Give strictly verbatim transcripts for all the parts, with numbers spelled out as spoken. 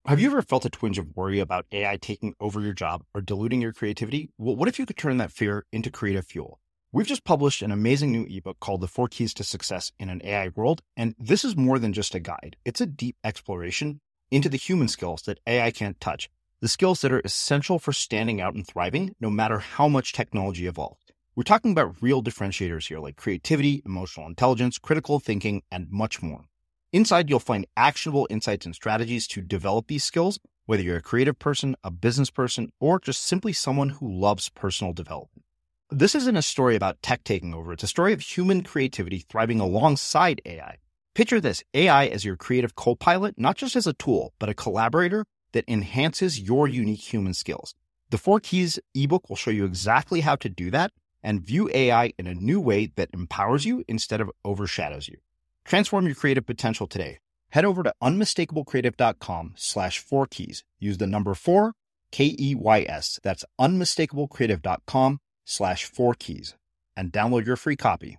Have you ever felt a twinge of worry about A I taking over your job or diluting your creativity? Well, what if you could turn that fear into creative fuel? We've just published an amazing new ebook called The Four Keys to Success in an A I World, and this is more than just a guide. It's a deep exploration into the human skills that A I can't touch, the skills that are essential for standing out and thriving, no matter how much technology evolves. We're talking about real differentiators here, like creativity, emotional intelligence, critical thinking, and much more. Inside, you'll find actionable insights and strategies to develop these skills, whether you're a creative person, a business person, or just simply someone who loves personal development. This isn't a story about tech taking over. It's a story of human creativity thriving alongside A I. Picture this, A I as your creative co-pilot, not just as a tool, but a collaborator that enhances your unique human skills. The Four Keys ebook will show you exactly how to do that and view A I in a new way that empowers you instead of overshadows you. Transform your creative potential today. Head over to unmistakablecreative.com slash four keys. Use the number four, K E Y S. That's unmistakablecreative.com slash four keys and download your free copy.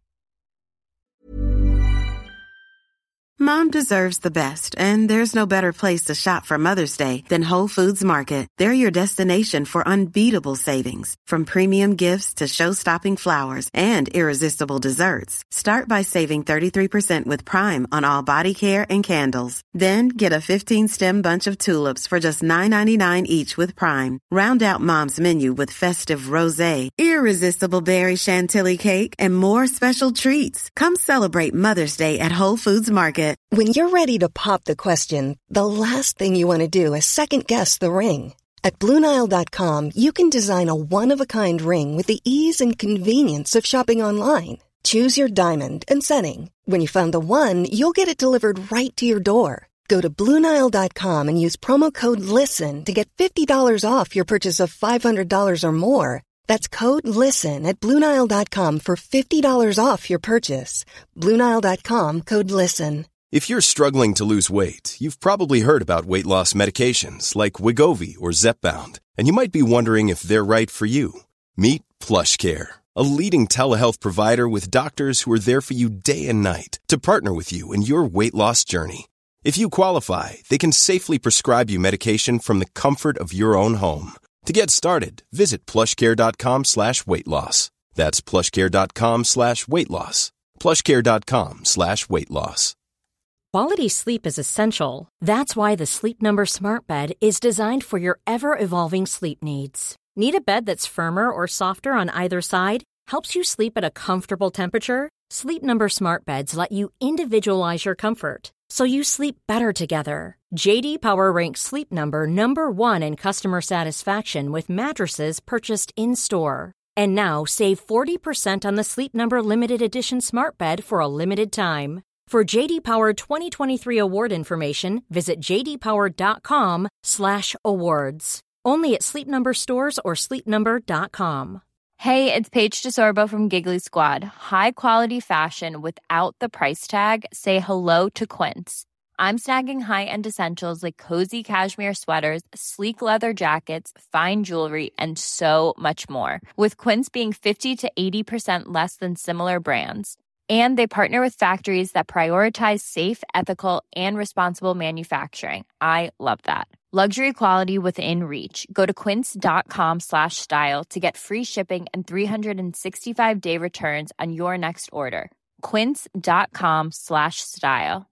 Mom deserves the best, and there's no better place to shop for Mother's Day than Whole Foods Market. They're your destination for unbeatable savings, from premium gifts to show-stopping flowers and irresistible desserts. Start by saving thirty-three percent with Prime on all body care and candles. Then get a fifteen-stem bunch of tulips for just nine ninety-nine each with Prime. Round out Mom's menu with festive rosé, irresistible berry chantilly cake, and more special treats. Come celebrate Mother's Day at Whole Foods Market. When you're ready to pop the question, the last thing you want to do is second-guess the ring. At Blue Nile dot com, you can design a one-of-a-kind ring with the ease and convenience of shopping online. Choose your diamond and setting. When you find the one, you'll get it delivered right to your door. Go to Blue Nile dot com and use promo code LISTEN to get fifty dollars off your purchase of five hundred dollars or more. That's code LISTEN at Blue Nile dot com for fifty dollars off your purchase. Blue Nile dot com, code LISTEN. If you're struggling to lose weight, you've probably heard about weight loss medications like Wegovy or Zepbound, and you might be wondering if they're right for you. Meet PlushCare, a leading telehealth provider with doctors who are there for you day and night to partner with you in your weight loss journey. If you qualify, they can safely prescribe you medication from the comfort of your own home. To get started, visit plushcare.com slash weight loss. That's plushcare.com slash weight loss. plushcare.com slash weight loss. Quality sleep is essential. That's why the Sleep Number Smart Bed is designed for your ever-evolving sleep needs. Need a bed that's firmer or softer on either side? Helps you sleep at a comfortable temperature? Sleep Number Smart Beds let you individualize your comfort, so you sleep better together. J D Power ranks Sleep Number number one in customer satisfaction with mattresses purchased in-store. And now save forty percent on the Sleep Number Limited Edition Smart Bed for a limited time. For J D Power twenty twenty-three award information, visit jdpower.com slash awards. Only at Sleep Number stores or sleep number dot com. Hey, it's Paige DeSorbo from Giggly Squad. High quality fashion without the price tag. Say hello to Quince. I'm snagging high-end essentials like cozy cashmere sweaters, sleek leather jackets, fine jewelry, and so much more. With Quince being fifty to eighty percent less than similar brands. And they partner with factories that prioritize safe, ethical, and responsible manufacturing. I love that. Luxury quality within reach. Go to quince.com slash style to get free shipping and three sixty-five day returns on your next order. Quince.com slash style.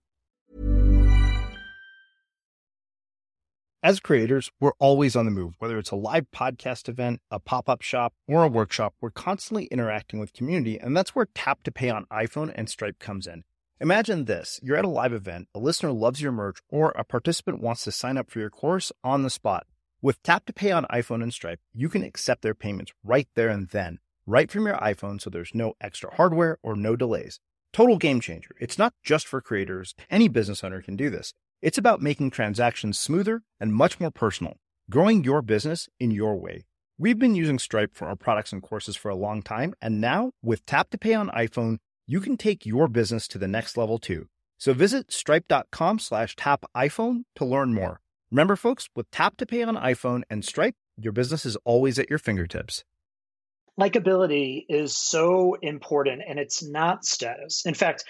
As creators, we're always on the move. Whether it's a live podcast event, a pop-up shop, or a workshop, we're constantly interacting with community, and that's where Tap to Pay on iPhone and Stripe comes in. Imagine this. You're at a live event, a listener loves your merch, or a participant wants to sign up for your course on the spot. With Tap to Pay on iPhone and Stripe, you can accept their payments right there and then, right from your iPhone, so there's no extra hardware or no delays. Total game changer. It's not just for creators. Any business owner can do this. It's about making transactions smoother and much more personal, growing your business in your way. We've been using Stripe for our products and courses for a long time, and now with Tap to Pay on iPhone, you can take your business to the next level too. So visit stripe.com slash tap iPhone to learn more. Remember, folks, with Tap to Pay on iPhone and Stripe, your business is always at your fingertips. Likability is so important, and it's not status. In fact,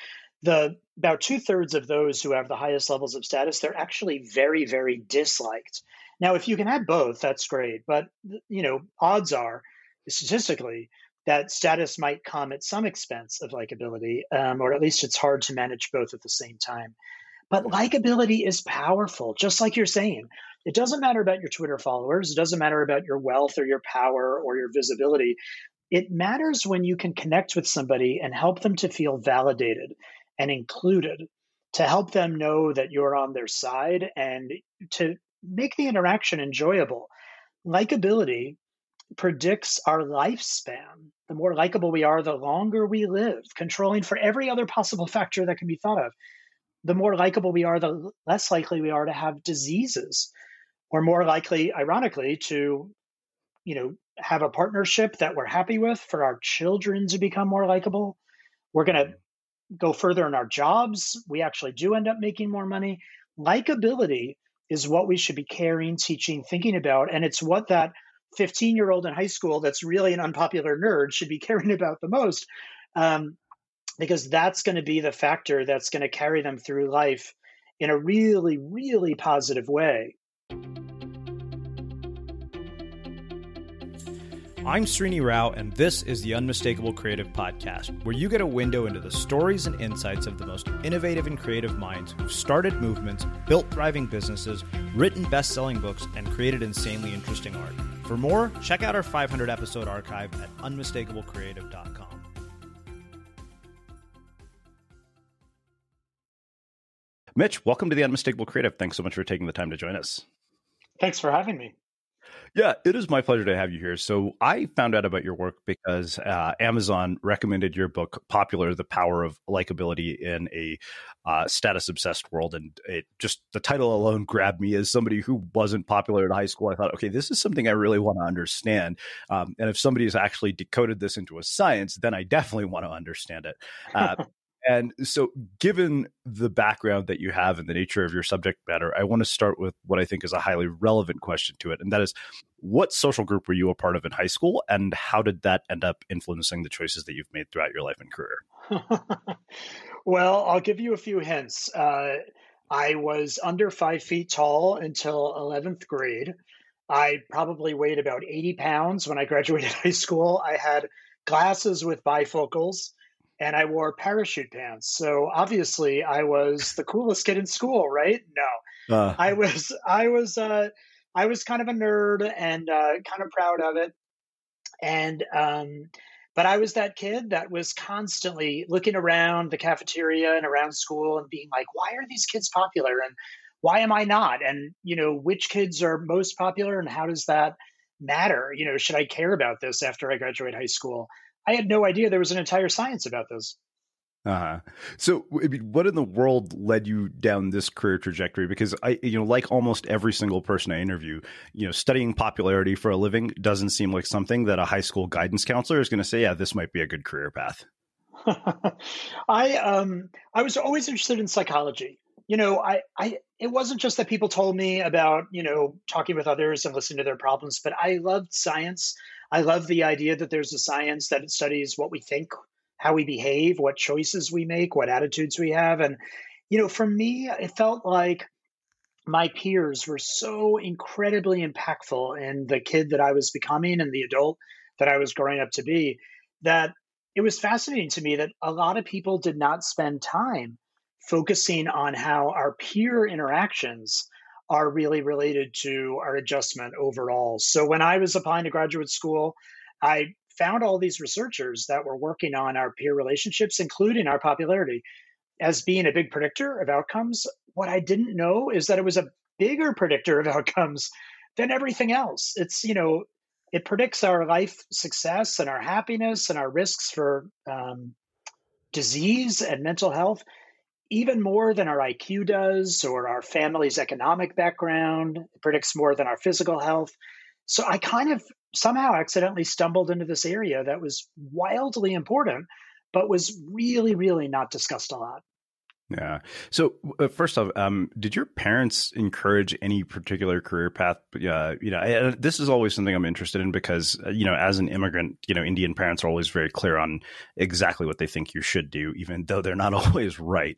the about two thirds of those who have the highest levels of status, they're actually very, very disliked. Now, if you can have both, that's great. But, you know, odds are statistically that status might come at some expense of likability, um, or at least it's hard to manage both at the same time. But likability is powerful, just like you're saying. It doesn't matter about your Twitter followers. It doesn't matter about your wealth or your power or your visibility. It matters when you can connect with somebody and help them to feel validated and included, to help them know that you're on their side and to make the interaction enjoyable. Likability predicts our lifespan. The more likable we are, the longer we live, controlling for every other possible factor that can be thought of. The more likable we are, the less likely we are to have diseases. We're more likely, ironically, to, you know, have a partnership that we're happy with, for our children to become more likable. We're going to go further in our jobs. We actually do end up making more money. Likability is what we should be caring, teaching, thinking about. And it's what that fifteen-year-old in high school that's really an unpopular nerd should be caring about the most, um, because that's going to be the factor that's going to carry them through life in a really, really positive way. I'm Srini Rao, and this is the Unmistakable Creative Podcast, where you get a window into the stories and insights of the most innovative and creative minds who've started movements, built thriving businesses, written best-selling books, and created insanely interesting art. For more, check out our five hundred episode archive at unmistakable creative dot com. Mitch, welcome to the Unmistakable Creative. Thanks so much for taking the time to join us. Thanks for having me. Yeah, it is my pleasure to have you here. So I found out about your work because uh, Amazon recommended your book, Popular, The Power of Likability in a uh, Status-Obsessed World. And it just, the title alone grabbed me as somebody who wasn't popular in high school. I thought, okay, this is something I really want to understand. Um, and if somebody has actually decoded this into a science, then I definitely want to understand it. Uh, And so given the background that you have and the nature of your subject matter, I want to start with what I think is a highly relevant question to it. And that is, what social group were you a part of in high school? And how did that end up influencing the choices that you've made throughout your life and career? Well, I'll give you a few hints. Uh, I was under five feet tall until eleventh grade. I probably weighed about eighty pounds when I graduated high school. I had glasses with bifocals, and I wore parachute pants. So obviously I was the coolest kid in school, right? No, uh. I was, I was, uh, I was kind of a nerd and uh, kind of proud of it. And, um, but I was that kid that was constantly looking around the cafeteria and around school and being like, why are these kids popular? And why am I not? And, you know, which kids are most popular and how does that matter? You know, should I care about this after I graduate high school? I had no idea there was an entire science about this. Uh-huh. So, I mean, what in the world led you down this career trajectory? Because I, you know, like almost every single person I interview, you know, studying popularity for a living doesn't seem like something that a high school guidance counselor is going to say, yeah, this might be a good career path. I, um, I was always interested in psychology. You know, I, I, it wasn't just that people told me about, you know, talking with others and listening to their problems, but I loved science. I love the idea that there's a science that studies what we think, how we behave, what choices we make, what attitudes we have. And, you know, for me, it felt like my peers were so incredibly impactful in the kid that I was becoming and the adult that I was growing up to be, that it was fascinating to me that a lot of people did not spend time focusing on how our peer interactions are really related to our adjustment overall. So when I was applying to graduate school, I found all these researchers that were working on our peer relationships, including our popularity, as being a big predictor of outcomes. What I didn't know is that it was a bigger predictor of outcomes than everything else. It's, you know, it predicts our life success and our happiness and our risks for um, disease and mental health, even more than our I Q does or our family's economic background. It predicts more than our physical health. So I kind of somehow accidentally stumbled into this area that was wildly important, but was really, really not discussed a lot. Yeah. So uh, first off, um, did your parents encourage any particular career path? Uh, you know, I, this is always something I'm interested in because, uh, you know, as an immigrant, you know, Indian parents are always very clear on exactly what they think you should do, even though they're not always right.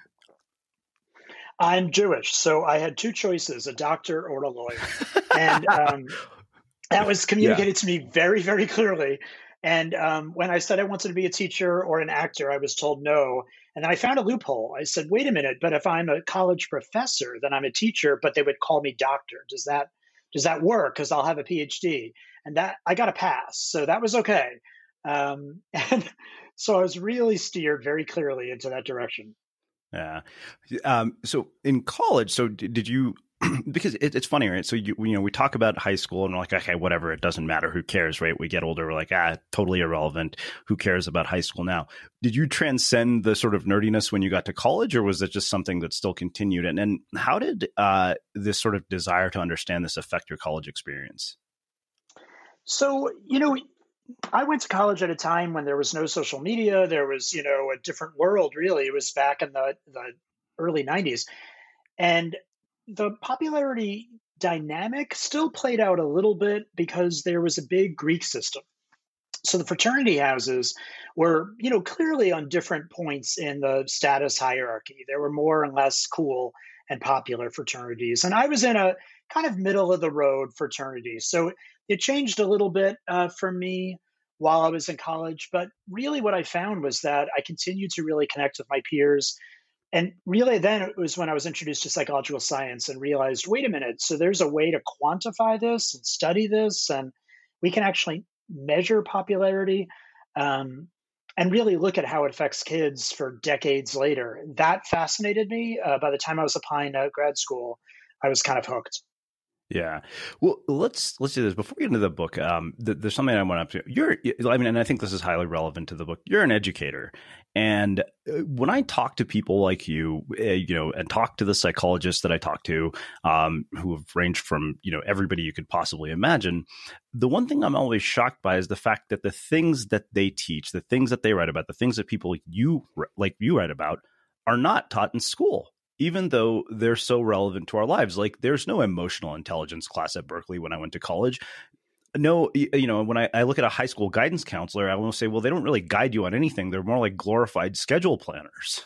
I'm Jewish, so I had two choices, a doctor or a lawyer. And um, that was communicated yeah. to me very, very clearly. And um, when I said I wanted to be a teacher or an actor, I was told no. And then I found a loophole. I said, wait a minute, but if I'm a college professor, then I'm a teacher, but they would call me doctor. Does that does that work? Because I'll have a P H D. And that I got a pass. So that was okay. Um, and so I was really steered very clearly into that direction. Yeah. Um, so in college, so did, did you, because it, it's funny, right? So, you, you know, we talk about high school and we're like, okay, whatever, it doesn't matter. Who cares, right? We get older. We're like, ah, totally irrelevant. Who cares about high school now? Did you transcend the sort of nerdiness when you got to college, or was it just something that still continued? And, and how did uh, this sort of desire to understand this affect your college experience? So, you know, I went to college at a time when there was no social media. There was, you know, a different world, really. It was back in the, the early nineties. And the popularity dynamic still played out a little bit because there was a big Greek system. So the fraternity houses were, you know, clearly on different points in the status hierarchy. There were more and less cool and popular fraternities. And I was in a kind of middle of the road fraternity. So it changed a little bit uh, for me while I was in college. But really what I found was that I continued to really connect with my peers. And really then it was when I was introduced to psychological science and realized, wait a minute, so there's a way to quantify this and study this, and we can actually measure popularity um, and really look at how it affects kids for decades later. That fascinated me. Uh, by the time I was applying to grad school, I was kind of hooked. Yeah. Well, let's let's do this before we get into the book. Um, th- there's something I want to. You're, I mean, and I think this is highly relevant to the book. You're an educator, and when I talk to people like you, uh, you know, and talk to the psychologists that I talk to, um, who have ranged from you know everybody you could possibly imagine, the one thing I'm always shocked by is the fact that the things that they teach, the things that they write about, the things that people like you like you write about, are not taught in school, even though they're so relevant to our lives. Like there's no emotional intelligence class at Berkeley when I went to college. No, you know, when I, I look at a high school guidance counselor, I will say, well, they don't really guide you on anything. They're more like glorified schedule planners.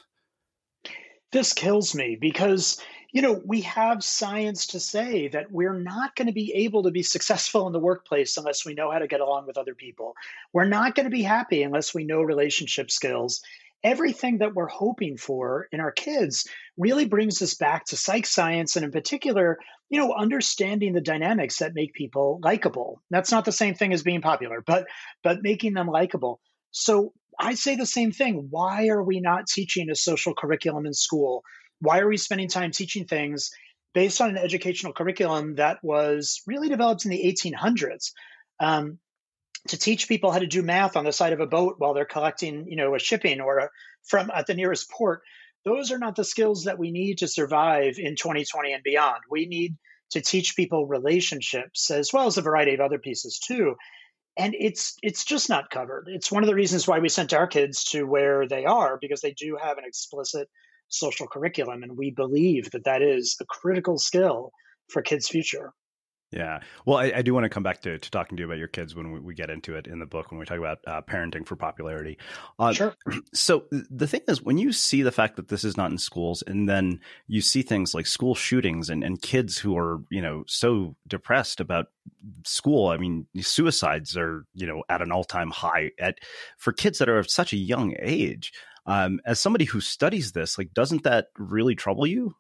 This kills me because, you know, we have science to say that we're not going to be able to be successful in the workplace unless we know how to get along with other people. We're not going to be happy unless we know relationship skills. Everything that we're hoping for in our kids really brings us back to psych science, and in particular, you know, understanding the dynamics that make people likable. That's not the same thing as being popular, but but making them likable. So I say the same thing. Why are we not teaching a social curriculum in school? Why are we spending time teaching things based on an educational curriculum that was really developed in the eighteen hundreds? Um, to teach people how to do math on the side of a boat while they're collecting, you know, a shipping or a, from at the nearest port. Those are not the skills that we need to survive in twenty twenty and beyond. We need to teach people relationships as well as a variety of other pieces too. And it's it's just not covered. It's one of the reasons why we sent our kids to where they are, because they do have an explicit social curriculum. And we believe that that is a critical skill for kids' future. Yeah. Well, I, I do want to come back to, to talking to you about your kids when we, we get into it in the book, when we talk about uh, parenting for popularity. Uh, sure. So the thing is, when you see the fact that this is not in schools, and then you see things like school shootings and, and kids who are, you know, so depressed about school. I mean, suicides are, you know, at an all-time high at for kids that are of such a young age. Um, as somebody who studies this, like, doesn't that really trouble you?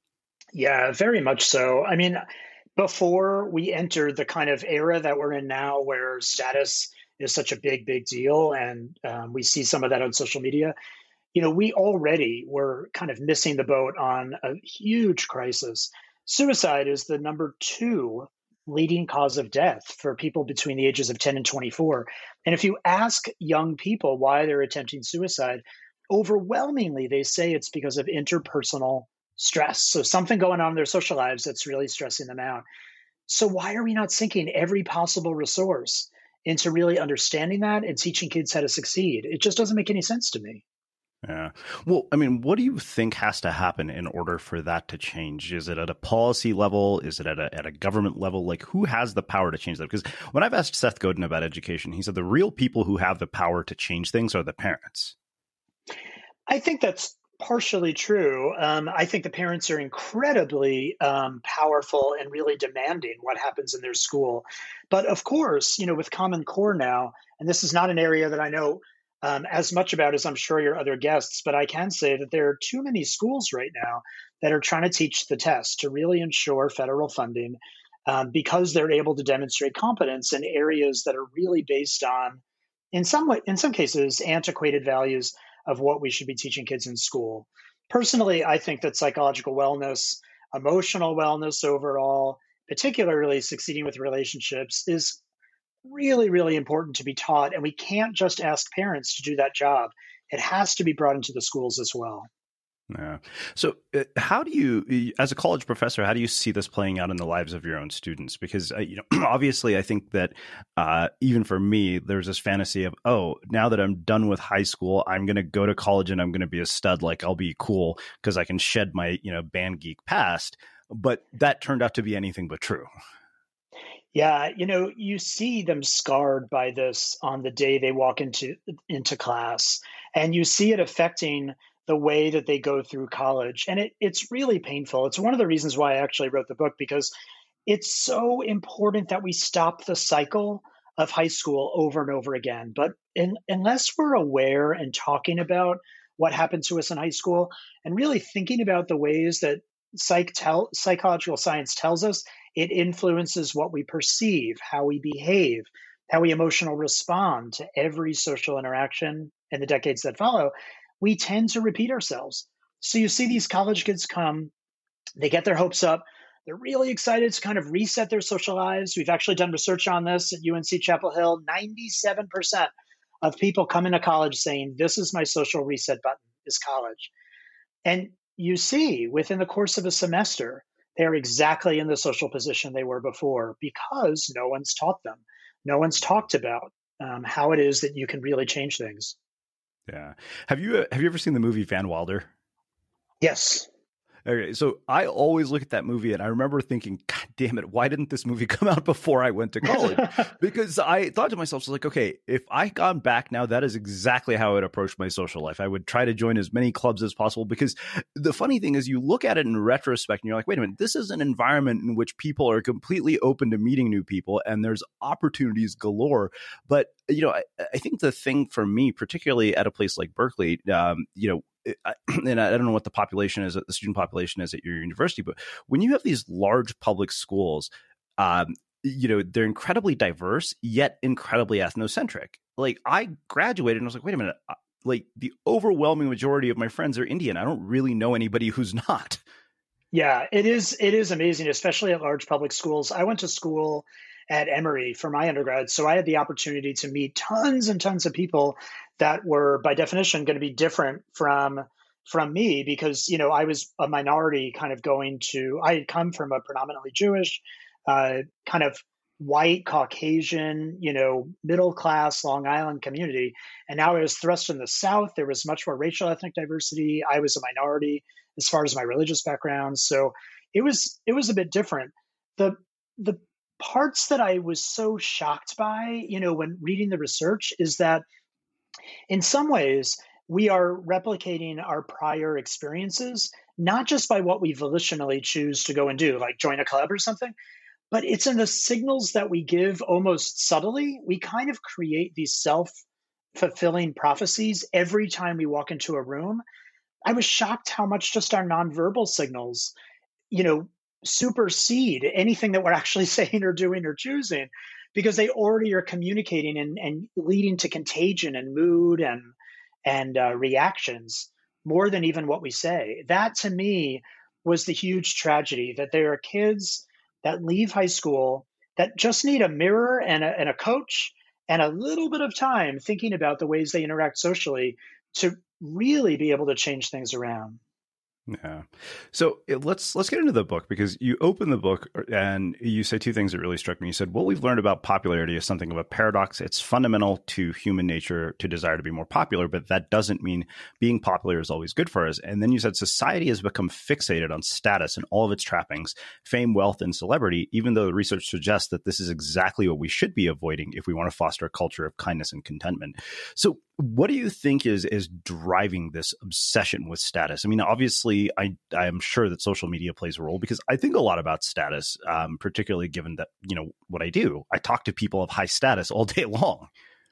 Yeah, very much so. I mean, before we entered the kind of era that we're in now, where status is such a big, big deal, and um, we see some of that on social media, you know, we already were kind of missing the boat on a huge crisis. Suicide is the number two leading cause of death for people between the ages of ten and twenty-four. And if you ask young people why they're attempting suicide, overwhelmingly they say it's because of interpersonal stress. So something going on in their social lives that's really stressing them out. So why are we not sinking every possible resource into really understanding that and teaching kids how to succeed? It just doesn't make any sense to me. Yeah. Well, I mean, what do you think has to happen in order for that to change? Is it at a policy level? Is it at a at a government level? Like, who has the power to change that? Because when I've asked Seth Godin about education, he said the real people who have the power to change things are the parents. I think that's partially true. Um, I think the parents are incredibly um, powerful and really demanding what happens in their school. But of course, you know, with Common Core now, and this is not an area that I know um, as much about as I'm sure your other guests, but I can say that there are too many schools right now that are trying to teach the test to really ensure federal funding um, because they're able to demonstrate competence in areas that are really based on, in some way, in some cases, antiquated values of what we should be teaching kids in school. Personally, I think that psychological wellness, emotional wellness overall, particularly succeeding with relationships, is really, really important to be taught. And we can't just ask parents to do that job. It has to be brought into the schools as well. Yeah. So uh, how do you, as a college professor, how do you see this playing out in the lives of your own students? Because, uh, you know, obviously, I think that uh, even for me, there's this fantasy of, oh, now that I'm done with high school, I'm going to go to college and I'm going to be a stud. Like, I'll be cool because I can shed my, you know, band geek past. But that turned out to be anything but true. Yeah, you know, you see them scarred by this on the day they walk into into class, and you see it affecting the way that they go through college. And it, it's really painful. It's one of the reasons why I actually wrote the book, because it's so important that we stop the cycle of high school over and over again. But in, unless we're aware and talking about what happened to us in high school and really thinking about the ways that psych tell, psychological science tells us it influences what we perceive, how we behave, how we emotional respond to every social interaction in the decades that follow, we tend to repeat ourselves. So you see these college kids come, they get their hopes up, they're really excited to kind of reset their social lives. We've actually done research on this at U N C Chapel Hill. ninety-seven percent of people come into college saying, this is my social reset button, is college. And you see within the course of a semester, they're exactly in the social position they were before because no one's taught them. No one's talked about um, how it is that you can really change things. Yeah. Have you uh, have you ever seen the movie Van Wilder? Yes. Okay, so I always look at that movie and I remember thinking, God damn it, why didn't this movie come out before I went to college? Because I thought to myself, so like, okay, if I gone back now, that is exactly how I would approach my social life. I would try to join as many clubs as possible, because the funny thing is you look at it in retrospect and you're like, wait a minute, this is an environment in which people are completely open to meeting new people and there's opportunities galore. But, you know, I, I think the thing for me, particularly at a place like Berkeley, um, you know, and I don't know what the population is, the student population is at your university, but when you have these large public schools, um, you know, they're incredibly diverse, yet incredibly ethnocentric. Like, I graduated and I was like, wait a minute, like the overwhelming majority of my friends are Indian. I don't really know anybody who's not. Yeah, it is. It is amazing, especially at large public schools. I went to school at Emory for my undergrad, so I had the opportunity to meet tons and tons of people that were, by definition, going to be different from from me, because you know I was a minority, kind of going to. I had come from a predominantly Jewish, uh, kind of white Caucasian, you know, middle class Long Island community, and now I was thrust in the South. There was much more racial ethnic diversity. I was a minority as far as my religious background, so it was it was a bit different. The the parts that I was so shocked by, you know, when reading the research, is that in some ways we are replicating our prior experiences, not just by what we volitionally choose to go and do, like join a club or something, but it's in the signals that we give almost subtly. We kind of create these self-fulfilling prophecies every time we walk into a room. I was shocked how much just our nonverbal signals, you know, supersede anything that we're actually saying or doing or choosing, because they already are communicating and, and leading to contagion and mood and and uh, reactions more than even what we say. That to me was the huge tragedy, that there are kids that leave high school that just need a mirror and a, and a coach and a little bit of time thinking about the ways they interact socially to really be able to change things around. Yeah. So it, let's let's get into the book, because you open the book and you say two things that really struck me. You said, what we've learned about popularity is something of a paradox. It's fundamental to human nature to desire to be more popular, but that doesn't mean being popular is always good for us. And then you said society has become fixated on status and all of its trappings, fame, wealth, and celebrity, even though the research suggests that this is exactly what we should be avoiding if we want to foster a culture of kindness and contentment. So what do you think is is driving this obsession with status? I mean, obviously, I I am sure that social media plays a role, because I think a lot about status, um, particularly given that, you know, what I do. I talk to people of high status all day long.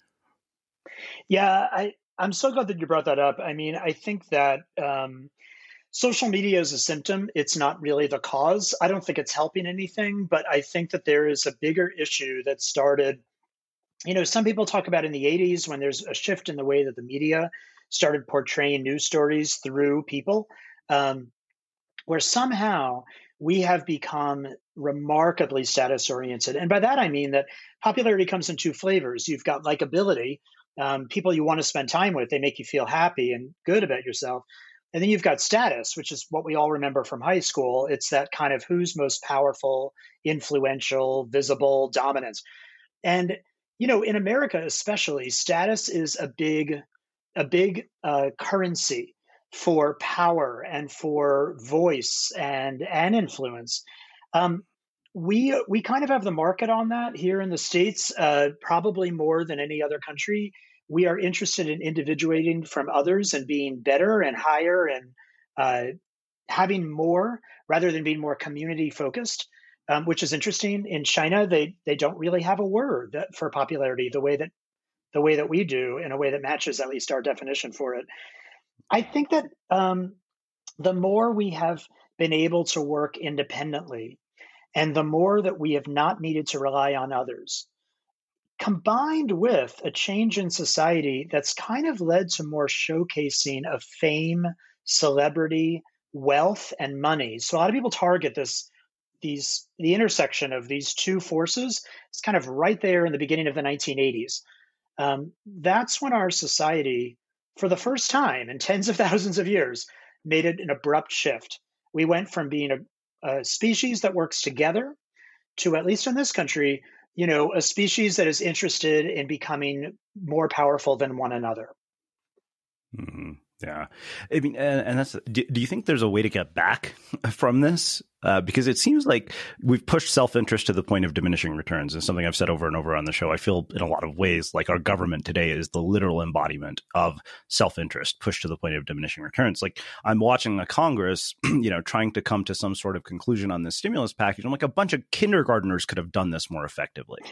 Yeah, I, I'm so glad that you brought that up. I mean, I think that um, social media is a symptom. It's not really the cause. I don't think it's helping anything, but I think that there is a bigger issue that started. You know, some people talk about in the eighties when there's a shift in the way that the media started portraying news stories through people, um, where somehow we have become remarkably status oriented. And by that, I mean that popularity comes in two flavors. You've got likability, um, people you want to spend time with, they make you feel happy and good about yourself. And then you've got status, which is what we all remember from high school. It's that kind of who's most powerful, influential, visible, dominance. And you know, in America especially, status is a big, a big uh, currency for power and for voice and and influence. Um, we we kind of have the market on that here in the States, uh, probably more than any other country. We are interested in individuating from others and being better and higher and uh, having more rather than being more community focused. Um, which is interesting. In China, they they don't really have a word that, for popularity the way that the way that we do, in a way that matches at least our definition for it. I think that um, the more we have been able to work independently, and the more that we have not needed to rely on others, combined with a change in society that's kind of led to more showcasing of fame, celebrity, wealth, and money. So a lot of people target this. These the intersection of these two forces is kind of right there in the beginning of the nineteen eighties. Um, that's when our society, for the first time in tens of thousands of years, made it an abrupt shift. We went from being a, a species that works together to, at least in this country, you know, a species that is interested in becoming more powerful than one another. Mm-hmm. Yeah. I mean, and, and that's, do, do you think there's a way to get back from this? Uh, because it seems like we've pushed self-interest to the point of diminishing returns. And something I've said over and over on the show, I feel in a lot of ways like our government today is the literal embodiment of self-interest pushed to the point of diminishing returns. Like I'm watching a Congress, you know, trying to come to some sort of conclusion on this stimulus package. I'm like, a bunch of kindergartners could have done this more effectively.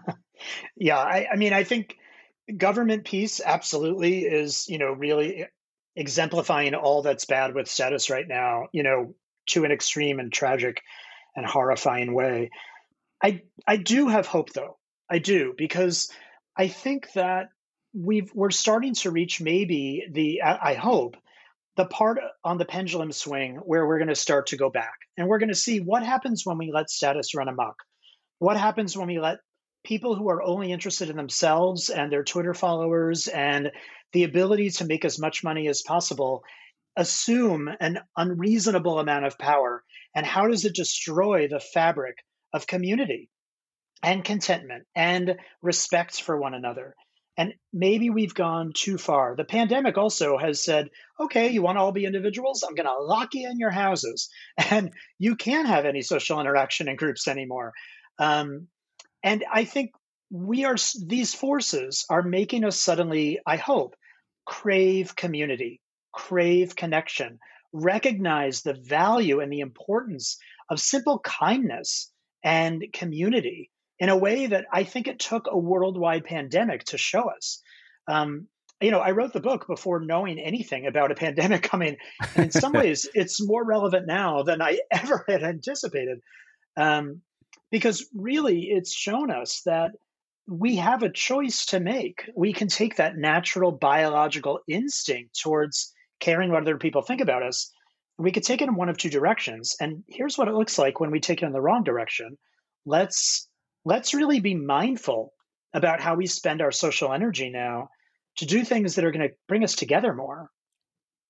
Yeah. I, I mean, I think government piece absolutely is, you know, really exemplifying all that's bad with status right now, you know, to an extreme and tragic and horrifying way. I I do have hope, though. I do, because I think that we've we're starting to reach maybe the I hope the part on the pendulum swing where we're going to start to go back, and we're going to see what happens when we let status run amok. What happens when we let people who are only interested in themselves and their Twitter followers and the ability to make as much money as possible assume an unreasonable amount of power? And how does it destroy the fabric of community and contentment and respect for one another? And maybe we've gone too far. The pandemic also has said, okay, you want to all be individuals? I'm going to lock you in your houses, and you can't have any social interaction in groups anymore. Um, and I think we are, these forces are making us suddenly, I hope, crave community, crave connection, recognize the value and the importance of simple kindness and community in a way that I think it took a worldwide pandemic to show us. Um, you know, I wrote the book before knowing anything about a pandemic coming. And in some ways, it's more relevant now than I ever had anticipated. Um, because really, it's shown us that we have a choice to make. We can take that natural biological instinct towards caring what other people think about us. We could take it in one of two directions. And here's what it looks like when we take it in the wrong direction. Let's let's really be mindful about how we spend our social energy now to do things that are going to bring us together more.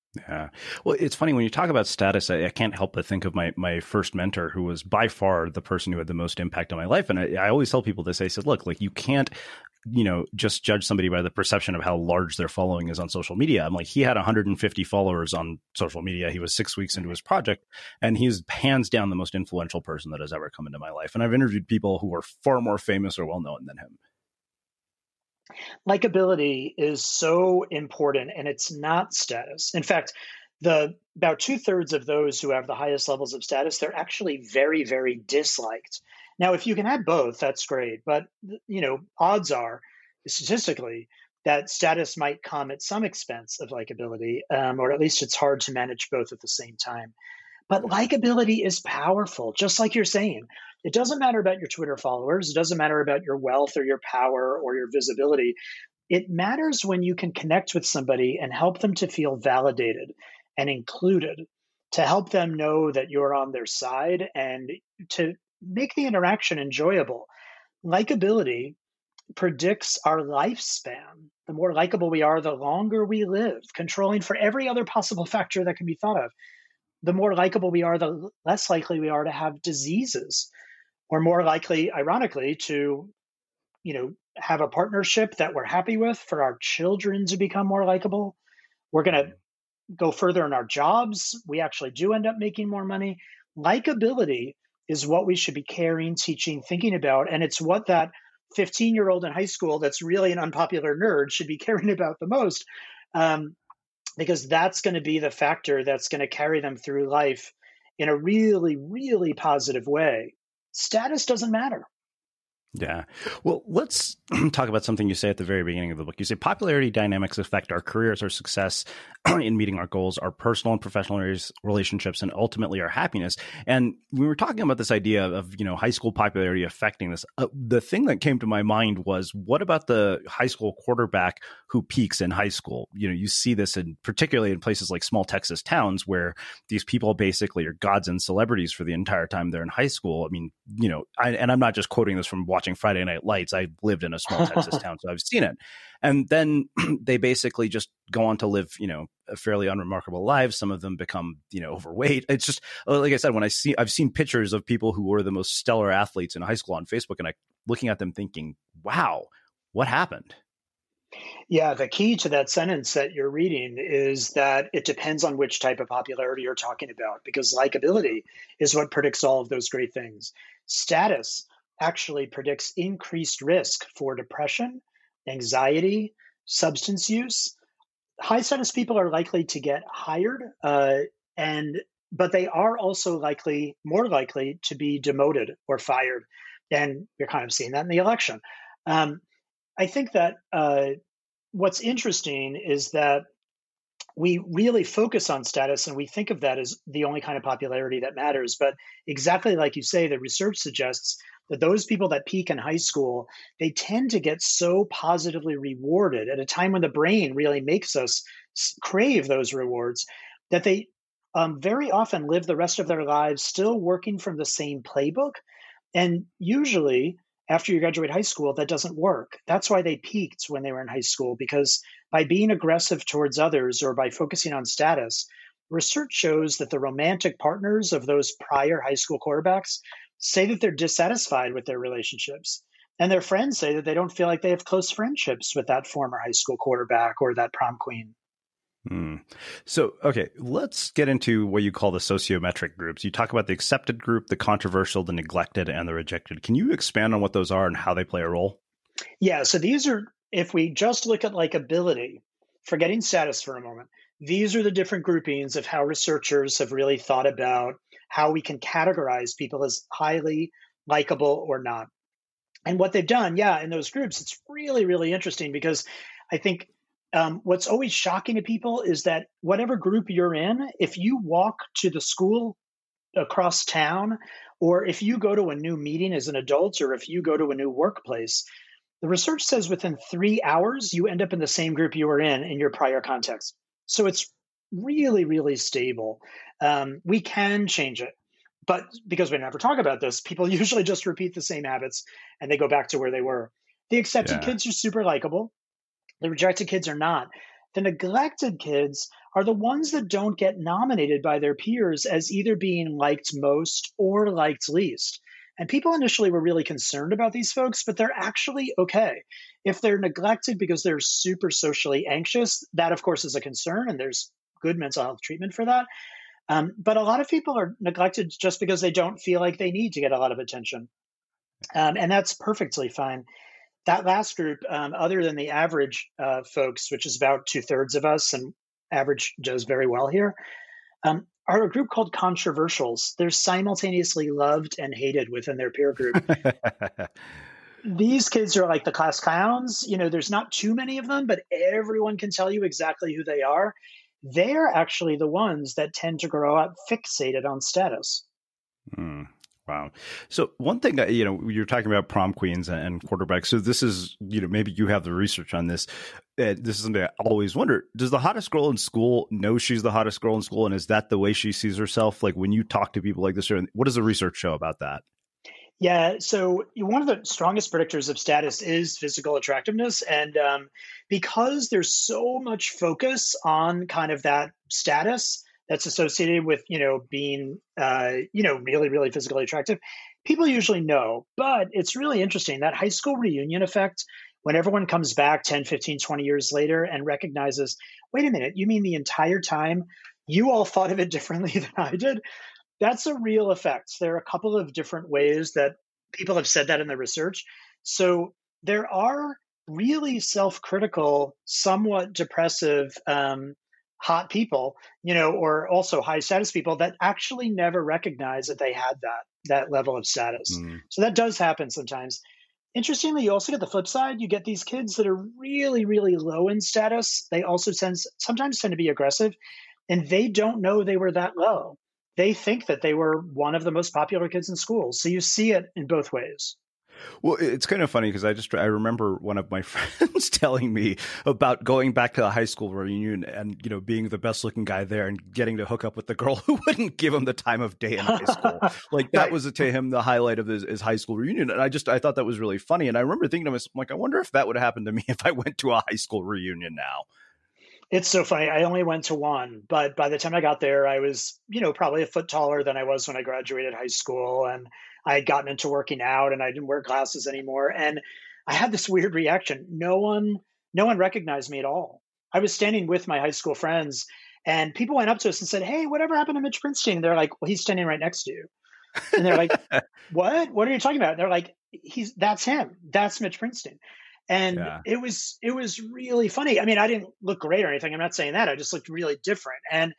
Yeah. Well, it's funny when you talk about status, I, I can't help but think of my my first mentor, who was by far the person who had the most impact on my life. And I, I always tell people this. I said, look, like you can't, you know, just judge somebody by the perception of how large their following is on social media. I'm like, he had one hundred fifty followers on social media. He was six weeks into his project, and he's hands down the most influential person that has ever come into my life. And I've interviewed people who are far more famous or well known than him. Likability is so important, and it's not status. In fact, the about two thirds of those who have the highest levels of status, they're actually very, very disliked. Now, if you can have both, that's great. But you know, odds are statistically that status might come at some expense of likability, um, or at least it's hard to manage both at the same time. But likability is powerful, just like you're saying. It doesn't matter about your Twitter followers. It doesn't matter about your wealth or your power or your visibility. It matters when you can connect with somebody and help them to feel validated and included, to help them know that you're on their side and to make the interaction enjoyable. Likability predicts our lifespan. The more likable we are, the longer we live, controlling for every other possible factor that can be thought of. The more likable we are, the less likely we are to have diseases. We're more likely, ironically, to, you know, have a partnership that we're happy with, for our children to become more likable. We're going to go further in our jobs. We actually do end up making more money. Likability is what we should be caring, teaching, thinking about. And it's what that fifteen-year-old in high school that's really an unpopular nerd should be caring about the most. Um, because that's going to be the factor that's going to carry them through life in a really, really positive way. Status doesn't matter. Yeah. Well, let's talk about something you say at the very beginning of the book. You say popularity dynamics affect our careers, our success in meeting our goals, our personal and professional relationships, and ultimately our happiness. And we were talking about this idea of, you know, high school popularity affecting this. Uh, the thing that came to my mind was, what about the high school quarterback who peaks in high school? You know, you see this in particularly in places like small Texas towns where these people basically are gods and celebrities for the entire time they're in high school. I mean, you know, I, and I'm not just quoting this from watching Friday Night Lights. I lived in a small Texas town, so I've seen it. And then they basically just go on to live, you know, a fairly unremarkable lives. Some of them become, you know, overweight. It's just, like I said, when I see, I've seen pictures of people who were the most stellar athletes in high school on Facebook, and I looking at them thinking, wow, what happened? Yeah, the key to that sentence that you're reading is that it depends on which type of popularity you're talking about, because likability is what predicts all of those great things. Status actually predicts increased risk for depression, anxiety, substance use. High status people are likely to get hired, uh, and but they are also likely, more likely, to be demoted or fired. And you're kind of seeing that in the election. Um, I think that uh, what's interesting is that we really focus on status and we think of that as the only kind of popularity that matters. But exactly like you say, the research suggests that those people that peak in high school, they tend to get so positively rewarded at a time when the brain really makes us crave those rewards, that they um, very often live the rest of their lives still working from the same playbook. And usually, after you graduate high school, that doesn't work. That's why they peaked when they were in high school, because by being aggressive towards others or by focusing on status, research shows that the romantic partners of those prior high school quarterbacks say that they're dissatisfied with their relationships. And their friends say that they don't feel like they have close friendships with that former high school quarterback or that prom queen. Hmm. So, okay, let's get into what you call the sociometric groups. You talk about the accepted group, the controversial, the neglected, and the rejected. Can you expand on what those are and how they play a role? Yeah, so these are, if we just look at likability, forgetting status for a moment, these are the different groupings of how researchers have really thought about how we can categorize people as highly likable or not. And what they've done, yeah, in those groups, it's really, really interesting, because I think Um, what's always shocking to people is that whatever group you're in, if you walk to the school across town, or if you go to a new meeting as an adult, or if you go to a new workplace, the research says within three hours, you end up in the same group you were in in your prior context. So it's really, really stable. Um, we can change it. But because we never talk about this, people usually just repeat the same habits and they go back to where they were. The accepted Yeah. kids are super likable. The rejected kids are not. The neglected kids are the ones that don't get nominated by their peers as either being liked most or liked least. And people initially were really concerned about these folks, but they're actually okay. If they're neglected because they're super socially anxious, that of course is a concern, and there's good mental health treatment for that. Um, but a lot of people are neglected just because they don't feel like they need to get a lot of attention. Um, and that's perfectly fine. That last group, um, other than the average uh, folks, which is about two thirds of us, and average does very well here, um, are a group called controversials. They're simultaneously loved and hated within their peer group. These kids are like the class clowns. You know, there's not too many of them, but everyone can tell you exactly who they are. They're actually the ones that tend to grow up fixated on status. Mm. Wow. So one thing, you know, you're talking about prom queens and quarterbacks. So this is, you know, maybe you have the research on this. Uh, this is something I always wonder. Does the hottest girl in school know she's the hottest girl in school? And is that the way she sees herself? Like when you talk to people like this, what does the research show about that? Yeah. So one of the strongest predictors of status is physical attractiveness. And um, because there's so much focus on kind of that status that's associated with, you know, being, uh, you know, really, really physically attractive, people usually know. But it's really interesting, that high school reunion effect, when everyone comes back ten, fifteen, twenty years later and recognizes, wait a minute, you mean the entire time you all thought of it differently than I did? That's a real effect. There are a couple of different ways that people have said that in the research. So there are really self-critical, somewhat depressive, um, hot people, you know, or also high status people that actually never recognize that they had that, that level of status. Mm. So that does happen sometimes. Interestingly, you also get the flip side. You get these kids that are really, really low in status. They also tend, sometimes tend to be aggressive, and they don't know they were that low. They think that they were one of the most popular kids in school. So you see it in both ways. Well, it's kind of funny because I just I remember one of my friends telling me about going back to the high school reunion and, you know, being the best looking guy there and getting to hook up with the girl who wouldn't give him the time of day in high school. Like that was to him the highlight of his, his high school reunion. And I just I thought that was really funny. And I remember thinking to myself, like, I wonder if that would happen to me if I went to a high school reunion now. It's so funny. I only went to one, but by the time I got there, I was, you know, probably a foot taller than I was when I graduated high school. And I had gotten into working out and I didn't wear glasses anymore. And I had this weird reaction. No one, no one recognized me at all. I was standing with my high school friends and people went up to us and said, "Hey, whatever happened to Mitch Bernstein?" And they're like, "Well, he's standing right next to you." And they're like, "What? What are you talking about?" And they're like, "He's, that's him. That's Mitch Bernstein." And yeah. it was, it was really funny. I mean, I didn't look great or anything. I'm not saying that. I just looked really different. And,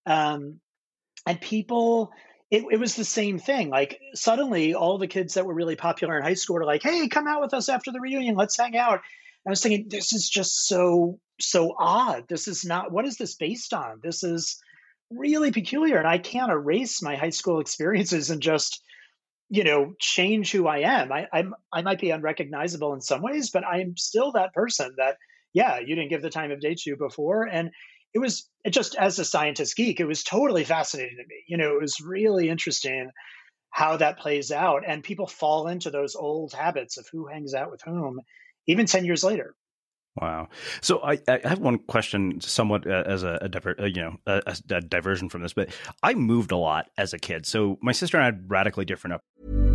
um, and people, it, it was the same thing. Like suddenly all the kids that were really popular in high school were like, "Hey, come out with us after the reunion. Let's hang out." I was thinking, this is just so, so odd. This is not, what is this based on? This is really peculiar. And I can't erase my high school experiences and just, you know, change who I am. I, I'm, I might be unrecognizable in some ways, but I am still that person that, yeah, you didn't give the time of day to before. And it was, it just, as a scientist geek, it was totally fascinating to me. You know, it was really interesting how that plays out. And people fall into those old habits of who hangs out with whom, even ten years later. Wow. So I, I have one question, somewhat uh, as a, a diver, uh, you know, a, a diversion from this, but I moved a lot as a kid. So my sister and I had radically different up.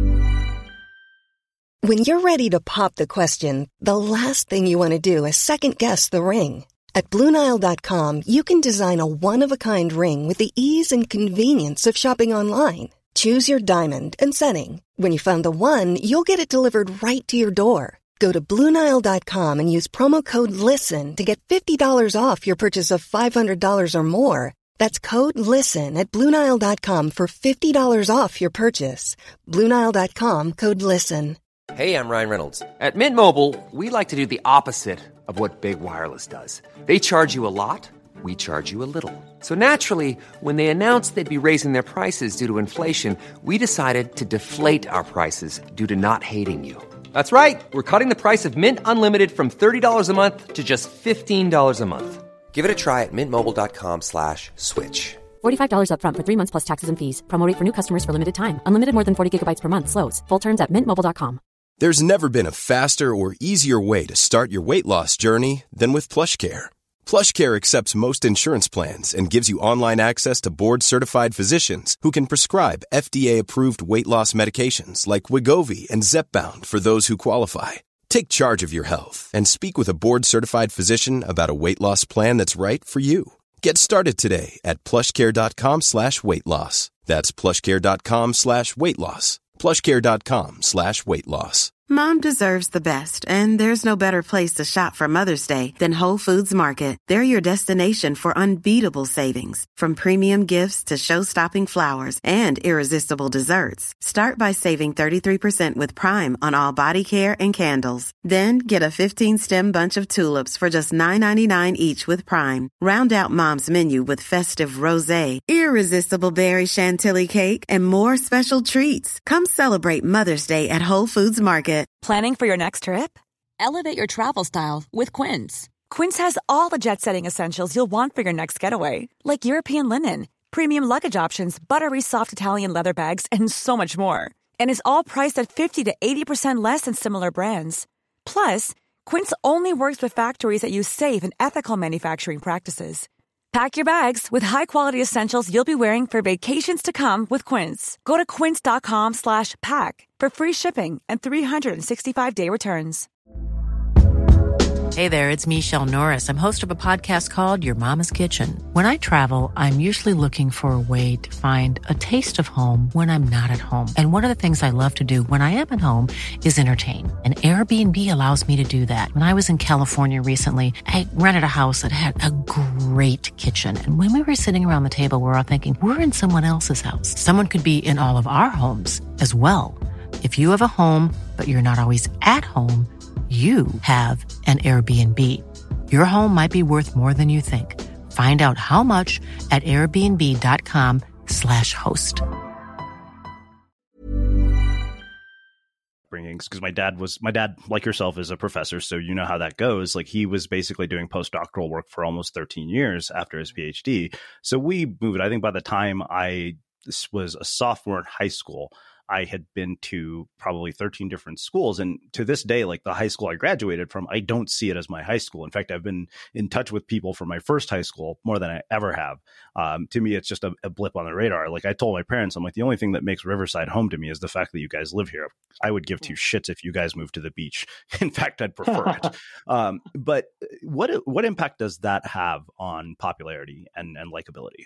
When you're ready to pop the question, the last thing you want to do is second guess the ring. At Blue Nile dot com, you can design a one-of-a-kind ring with the ease and convenience of shopping online. Choose your diamond and setting. When you find the one, you'll get it delivered right to your door. Go to Blue Nile dot com and use promo code LISTEN to get fifty dollars off your purchase of five hundred dollars or more. That's code LISTEN at Blue Nile dot com for fifty dollars off your purchase. Blue Nile dot com, code LISTEN. Hey, I'm Ryan Reynolds. At Mint Mobile, we like to do the opposite of what Big Wireless does. They charge you a lot, we charge you a little. So naturally, when they announced they'd be raising their prices due to inflation, we decided to deflate our prices due to not hating you. That's right. We're cutting the price of Mint Unlimited from thirty dollars a month to just fifteen dollars a month. Give it a try at mintmobile.com slash switch. forty-five dollars up front for three months plus taxes and fees. Promo rate for new customers for limited time. Unlimited more than forty gigabytes per month. Slows full terms at mint mobile dot com. There's never been a faster or easier way to start your weight loss journey than with PlushCare. PlushCare accepts most insurance plans and gives you online access to board-certified physicians who can prescribe F D A-approved weight loss medications like Wegovy and Zepbound for those who qualify. Take charge of your health and speak with a board-certified physician about a weight loss plan that's right for you. Get started today at plushcare.com slash weight loss. That's plushcare.com slash weight loss. plushcare.com slash weight loss. Mom deserves the best, and there's no better place to shop for Mother's Day than Whole Foods Market. They're your destination for unbeatable savings, from premium gifts to show-stopping flowers and irresistible desserts. Start by saving thirty-three percent with Prime on all body care and candles. Then get a fifteen-stem bunch of tulips for just nine ninety-nine each with Prime. Round out Mom's menu with festive rosé, irresistible berry chantilly cake, and more special treats. Come celebrate Mother's Day at Whole Foods Market. Planning for your next trip? Elevate your travel style with Quince. Quince has all the jet-setting essentials you'll want for your next getaway, like European linen, premium luggage options, buttery soft Italian leather bags, and so much more. And is all priced at fifty to eighty percent less than similar brands. Plus, Quince only works with factories that use safe and ethical manufacturing practices. Pack your bags with high-quality essentials you'll be wearing for vacations to come with Quince. Go to quince.com slash pack for free shipping and three sixty-five day returns. Hey there, it's Michelle Norris. I'm host of a podcast called Your Mama's Kitchen. When I travel, I'm usually looking for a way to find a taste of home when I'm not at home. And one of the things I love to do when I am at home is entertain. And Airbnb allows me to do that. When I was in California recently, I rented a house that had a great kitchen. And when we were sitting around the table, we were all thinking, we're in someone else's house. Someone could be in all of our homes as well. If you have a home, but you're not always at home, you have an Airbnb. Your home might be worth more than you think. Find out how much at airbnb.com slash host. Bringings, because my dad was, my dad, like yourself, is a professor, so you know how that goes. Like, he was basically doing postdoctoral work for almost thirteen years after his PhD. So we moved, I think by the time I this was a sophomore in high school, I had been to probably thirteen different schools. And to this day, like the high school I graduated from, I don't see it as my high school. In fact, I've been in touch with people from my first high school more than I ever have. Um, to me, it's just a, a blip on the radar. Like, I told my parents, I'm like, the only thing that makes Riverside home to me is the fact that you guys live here. I would give two shits if you guys moved to the beach. In fact, I'd prefer it. Um, but what what impact does that have on popularity and, and likability?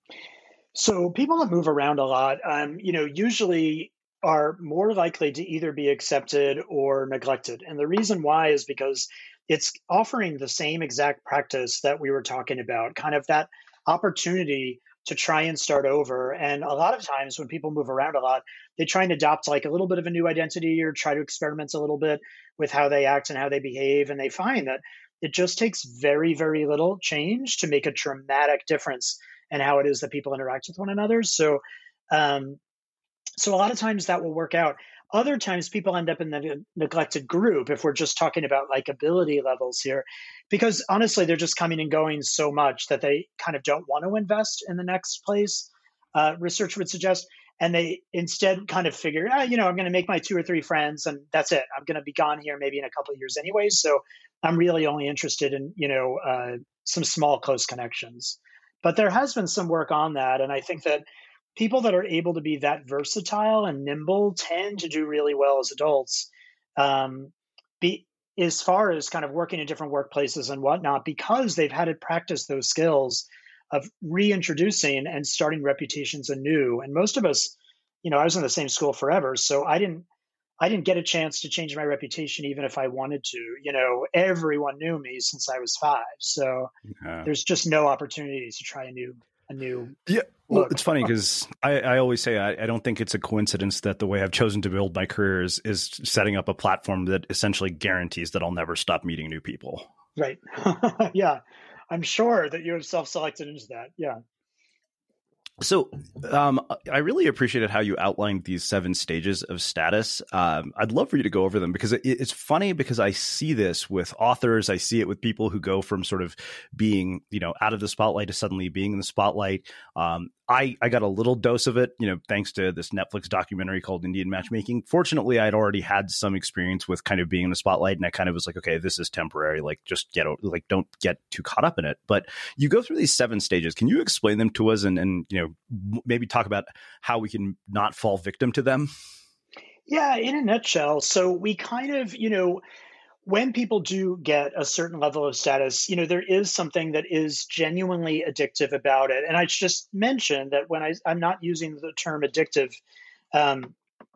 So people that move around a lot, um, you know, usually are more likely to either be accepted or neglected. And the reason why is because it's offering the same exact practice that we were talking about, kind of that opportunity to try and start over. And a lot of times when people move around a lot, they try and adopt like a little bit of a new identity or try to experiment a little bit with how they act and how they behave. And they find that it just takes very, very little change to make a dramatic difference in how it is that people interact with one another. So, um, so a lot of times that will work out. Other times people end up in the ne- neglected group if we're just talking about likability levels here, because honestly, they're just coming and going so much that they kind of don't want to invest in the next place, uh, research would suggest. And they instead kind of figure, ah, you know, I'm going to make my two or three friends and that's it. I'm going to be gone here maybe in a couple of years anyways. So I'm really only interested in, you know, uh, some small close connections. But there has been some work on that. And I think that people that are able to be that versatile and nimble tend to do really well as adults, um, be, as far as kind of working in different workplaces and whatnot, because they've had to practice those skills of reintroducing and starting reputations anew. And most of us, you know, I was in the same school forever, so I didn't I didn't get a chance to change my reputation even if I wanted to. You know, everyone knew me since I was five. So yeah. There's just no opportunities to try a new a new yeah. Well, look. It's funny because I, I always say I, I don't think it's a coincidence that the way I've chosen to build my career is, is setting up a platform that essentially guarantees that I'll never stop meeting new people. Right. Yeah. I'm sure that you have self-selected into that. Yeah. So um, I really appreciated how you outlined these seven stages of status. Um, I'd love for you to go over them because it, it's funny because I see this with authors. I see it with people who go from sort of being, you know, out of the spotlight to suddenly being in the spotlight. Um, I, I got a little dose of it, you know, thanks to this Netflix documentary called Indian Matchmaking. Fortunately, I'd already had some experience with kind of being in the spotlight, and I kind of was like, okay, this is temporary. Like, just get, like, don't get too caught up in it. But you go through these seven stages. Can you explain them to us and, and you know, maybe talk about how we can not fall victim to them? Yeah, in a nutshell. So we kind of, you know, when people do get a certain level of status, you know, there is something that is genuinely addictive about it. And I just mentioned that when I, I'm not using the term addictive um,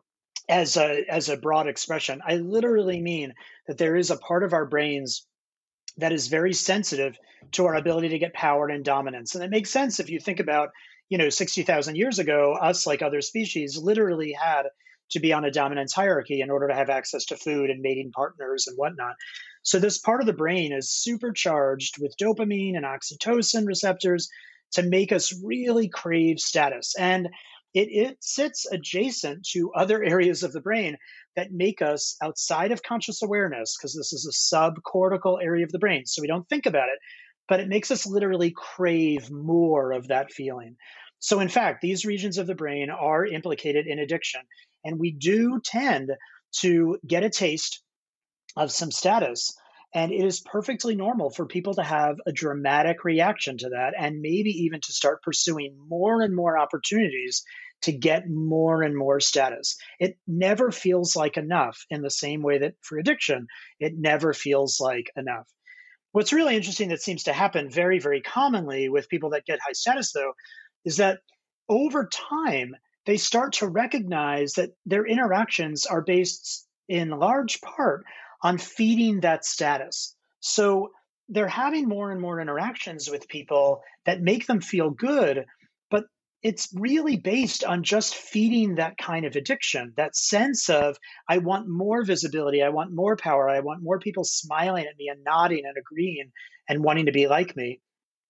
as a as a broad expression, I literally mean that there is a part of our brains that is very sensitive to our ability to get power and dominance. And it makes sense if you think about, you know, sixty thousand years ago, us, like other species, literally had to be on a dominance hierarchy in order to have access to food and mating partners and whatnot. So this part of the brain is supercharged with dopamine and oxytocin receptors to make us really crave status. And it, it sits adjacent to other areas of the brain that make us, outside of conscious awareness, because this is a subcortical area of the brain, so we don't think about it, but it makes us literally crave more of that feeling. So in fact, these regions of the brain are implicated in addiction. And we do tend to get a taste of some status. And it is perfectly normal for people to have a dramatic reaction to that, and maybe even to start pursuing more and more opportunities to get more and more status. It never feels like enough, in the same way that for addiction, it never feels like enough. What's really interesting that seems to happen very, very commonly with people that get high status, though, is that over time, they start to recognize that their interactions are based in large part on feeding that status. So they're having more and more interactions with people that make them feel good, but it's really based on just feeding that kind of addiction, that sense of, I want more visibility, I want more power, I want more people smiling at me and nodding and agreeing and wanting to be like me.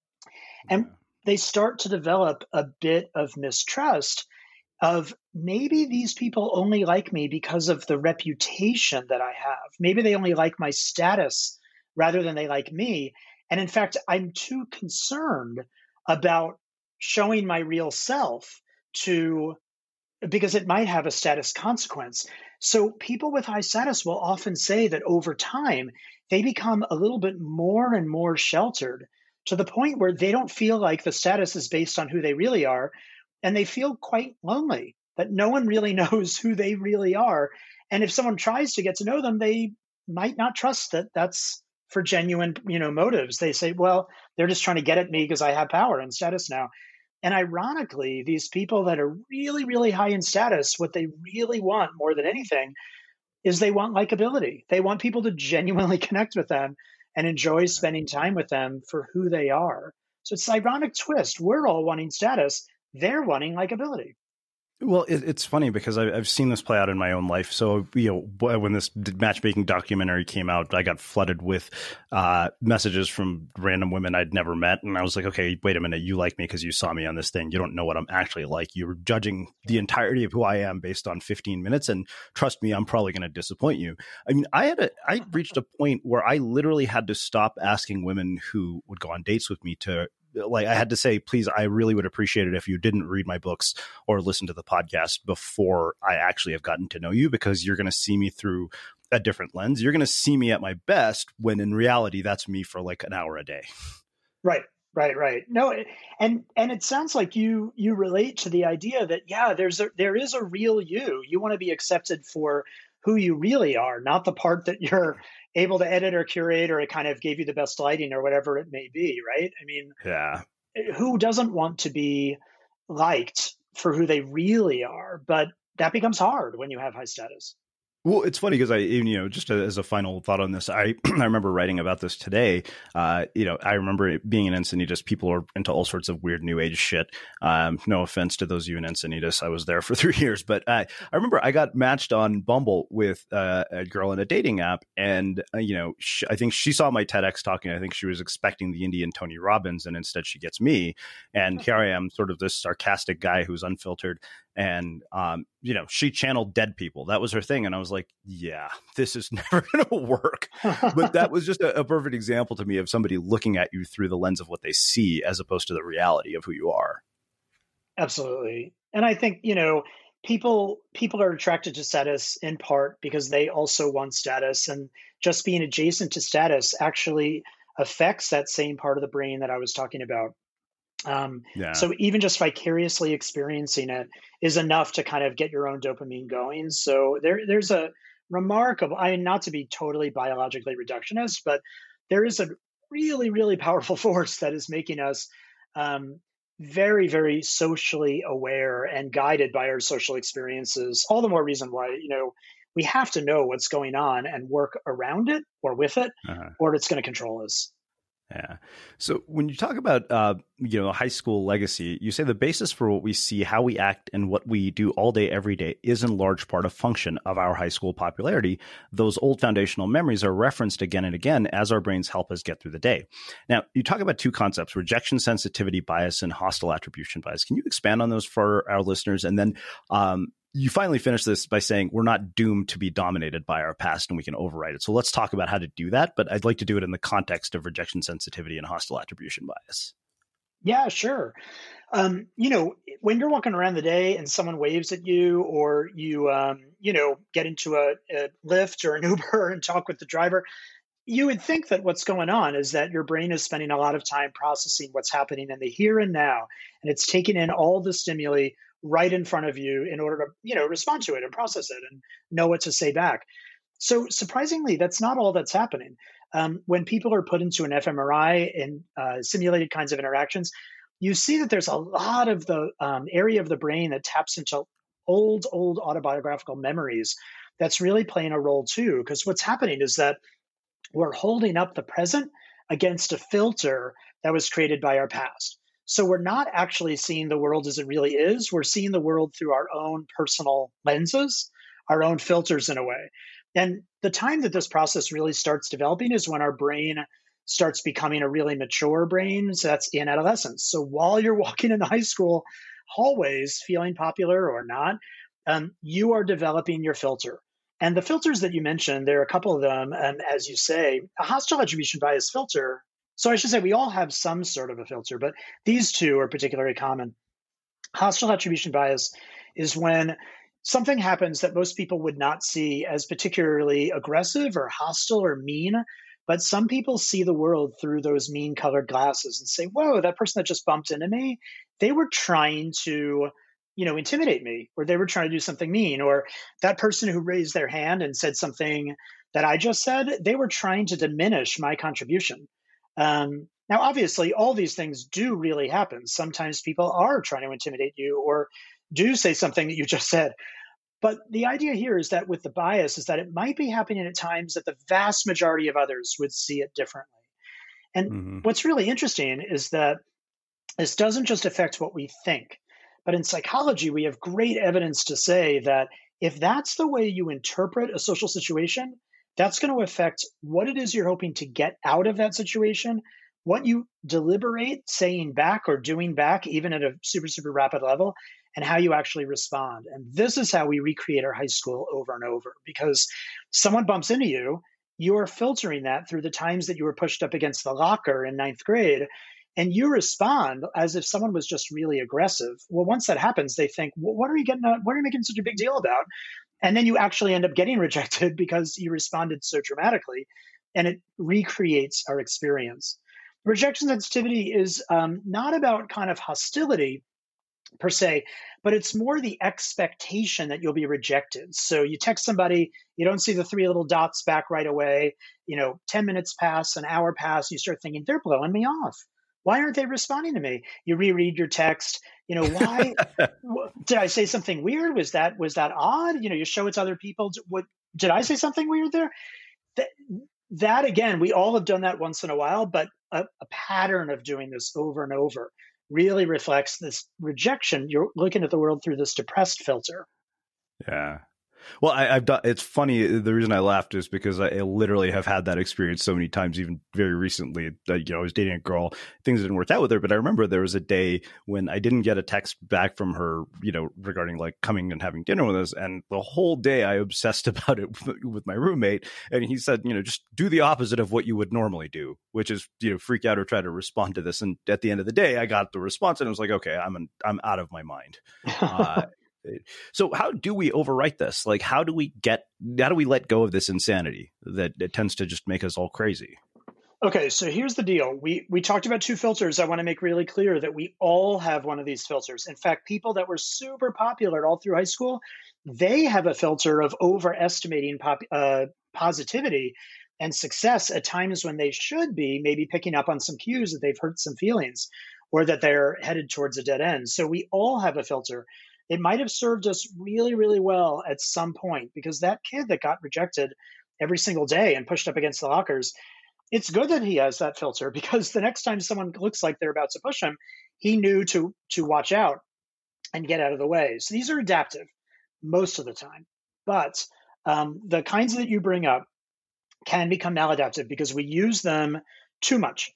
And they start to develop a bit of mistrust of, maybe these people only like me because of the reputation that I have. Maybe they only like my status rather than they like me. And in fact, I'm too concerned about showing my real self to, because it might have a status consequence. So people with high status will often say that over time, they become a little bit more and more sheltered, to the point where they don't feel like the status is based on who they really are. And they feel quite lonely, that no one really knows who they really are. And if someone tries to get to know them, they might not trust that that's for genuine, you know, motives. They say, well, they're just trying to get at me because I have power and status now. And ironically, these people that are really, really high in status, what they really want more than anything is they want likability. They want people to genuinely connect with them and enjoy spending time with them for who they are. So it's an ironic twist. We're all wanting status. They're wanting likability. Well, it, it's funny because I, I've seen this play out in my own life. So, you know, when this matchmaking documentary came out, I got flooded with uh, messages from random women I'd never met. And I was like, okay, wait a minute. You like me because you saw me on this thing. You don't know what I'm actually like. You're judging the entirety of who I am based on fifteen minutes. And trust me, I'm probably going to disappoint you. I mean, I had a, I reached a point where I literally had to stop asking women who would go on dates with me to, like, I had to say, please, I really would appreciate it if you didn't read my books or listen to the podcast before I actually have gotten to know you, because you're going to see me through a different lens. You're going to see me at my best, when in reality, that's me for like an hour a day. Right, right, right. No, and and it sounds like you you relate to the idea that, yeah, there's a, there is a real you. You want to be accepted for who you really are, not the part that you're able to edit or curate, or it kind of gave you the best lighting or whatever it may be, right? I mean, yeah, who doesn't want to be liked for who they really are? But that becomes hard when you have high status. Well, it's funny because I, you know, just as a final thought on this, I I remember writing about this today. Uh, you know, I remember it being in Encinitas, people are into all sorts of weird new age shit. Um, no offense to those of you in Encinitas, I was there for three years, but uh, I remember I got matched on Bumble with uh, a girl in a dating app, and uh, you know, sh- I think she saw my TEDx talking. I think she was expecting the Indian Tony Robbins, and instead she gets me, and here I am, sort of this sarcastic guy who's unfiltered. And, um, you know, she channeled dead people. That was her thing. And I was like, yeah, this is never going to work. But that was just a, a perfect example to me of somebody looking at you through the lens of what they see as opposed to the reality of who you are. Absolutely. And I think, you know, people people are attracted to status in part because they also want status. And just being adjacent to status actually affects that same part of the brain that I was talking about. Um, yeah. So even just vicariously experiencing it is enough to kind of get your own dopamine going. So there, there's a remarkable, I mean, not to be totally biologically reductionist, but there is a really, really powerful force that is making us um, very, very socially aware and guided by our social experiences. All the more reason why, you know, we have to know what's going on and work around it or with it, uh-huh. or it's going to control us. Yeah. So when you talk about, uh, you know, high school legacy, you say the basis for what we see, how we act, and what we do all day, every day is in large part a function of our high school popularity. Those old foundational memories are referenced again and again as our brains help us get through the day. Now, you talk about two concepts, rejection sensitivity bias and hostile attribution bias. Can you expand on those for our listeners? And then, um, you finally finish this by saying we're not doomed to be dominated by our past and we can override it. So let's talk about how to do that. But I'd like to do it in the context of rejection sensitivity and hostile attribution bias. Yeah, sure. Um, you know, when you're walking around the day and someone waves at you, or you, um, you know, get into a, a Lyft or an Uber and talk with the driver, you would think that what's going on is that your brain is spending a lot of time processing what's happening in the here and now, and it's taking in all the stimuli right in front of you in order to, you know, respond to it and process it and know what to say back. So surprisingly, that's not all that's happening. Um, when people are put into an fMRI and uh, simulated kinds of interactions, you see that there's a lot of the um, area of the brain that taps into old, old autobiographical memories that's really playing a role too. Because what's happening is that we're holding up the present against a filter that was created by our past. So we're not actually seeing the world as it really is. We're seeing the world through our own personal lenses, our own filters in a way. And the time that this process really starts developing is when our brain starts becoming a really mature brain. So that's in adolescence. So while you're walking in the high school hallways, feeling popular or not, um, you are developing your filter. And the filters that you mentioned, there are a couple of them. And as you say, a hostile attribution bias filter. So I should say we all have some sort of a filter, but these two are particularly common. Hostile attribution bias is when something happens that most people would not see as particularly aggressive or hostile or mean, but some people see the world through those mean colored glasses and say, whoa, that person that just bumped into me, they were trying to, you know, intimidate me, or they were trying to do something mean, or that person who raised their hand and said something that I just said, they were trying to diminish my contribution. Um, now, obviously, all these things do really happen. Sometimes people are trying to intimidate you or do say something that you just said. But the idea here is that with the bias is that it might be happening at times that the vast majority of others would see it differently. And mm-hmm. what's really interesting is that this doesn't just affect what we think, but in psychology, we have great evidence to say that if that's the way you interpret a social situation, that's going to affect what it is you're hoping to get out of that situation, what you deliberate saying back or doing back, even at a super, super rapid level, and how you actually respond. And this is how we recreate our high school over and over, because someone bumps into you, you are filtering that through the times that you were pushed up against the locker in ninth grade, and you respond as if someone was just really aggressive. Well, once that happens, they think, well, what are you getting, what are you making such a big deal about? And then you actually end up getting rejected because you responded so dramatically, and it recreates our experience. Rejection sensitivity is um, not about kind of hostility per se, but it's more the expectation that you'll be rejected. So you text somebody, you don't see the three little dots back right away. You know, ten minutes pass, an hour pass, you start thinking, they're blowing me off. Why aren't they responding to me? You reread your text. You know, why did I say something weird? Was that was that odd? You know, you show it to other people. What did I say something weird there? That, that again, we all have done that once in a while, but a, a pattern of doing this over and over really reflects this rejection. You're looking at the world through this depressed filter. Yeah. Well, I, I've done. It's funny. The reason I laughed is because I, I literally have had that experience so many times, even very recently. Like, you know, I was dating a girl, things didn't work out with her, but I remember there was a day when I didn't get a text back from her, you know, regarding like coming and having dinner with us, and the whole day I obsessed about it with, with my roommate, and he said, you know, just do the opposite of what you would normally do, which is, you know, freak out or try to respond to this. And at the end of the day, I got the response, and I was like, okay, I'm an, I'm out of my mind. Uh, So how do we overwrite this? Like, how do we get, how do we let go of this insanity that it tends to just make us all crazy? Okay, so here's the deal. We we talked about two filters. I want to make really clear that we all have one of these filters. In fact, people that were super popular all through high school, they have a filter of overestimating pop, uh, positivity and success at times when they should be maybe picking up on some cues that they've hurt some feelings or that they're headed towards a dead end. So we all have a filter. It might have served us really, really well at some point, because that kid that got rejected every single day and pushed up against the lockers, it's good that he has that filter, because the next time someone looks like they're about to push him, he knew to to watch out and get out of the way. So these are adaptive most of the time. But um, the kinds that you bring up can become maladaptive because we use them too much.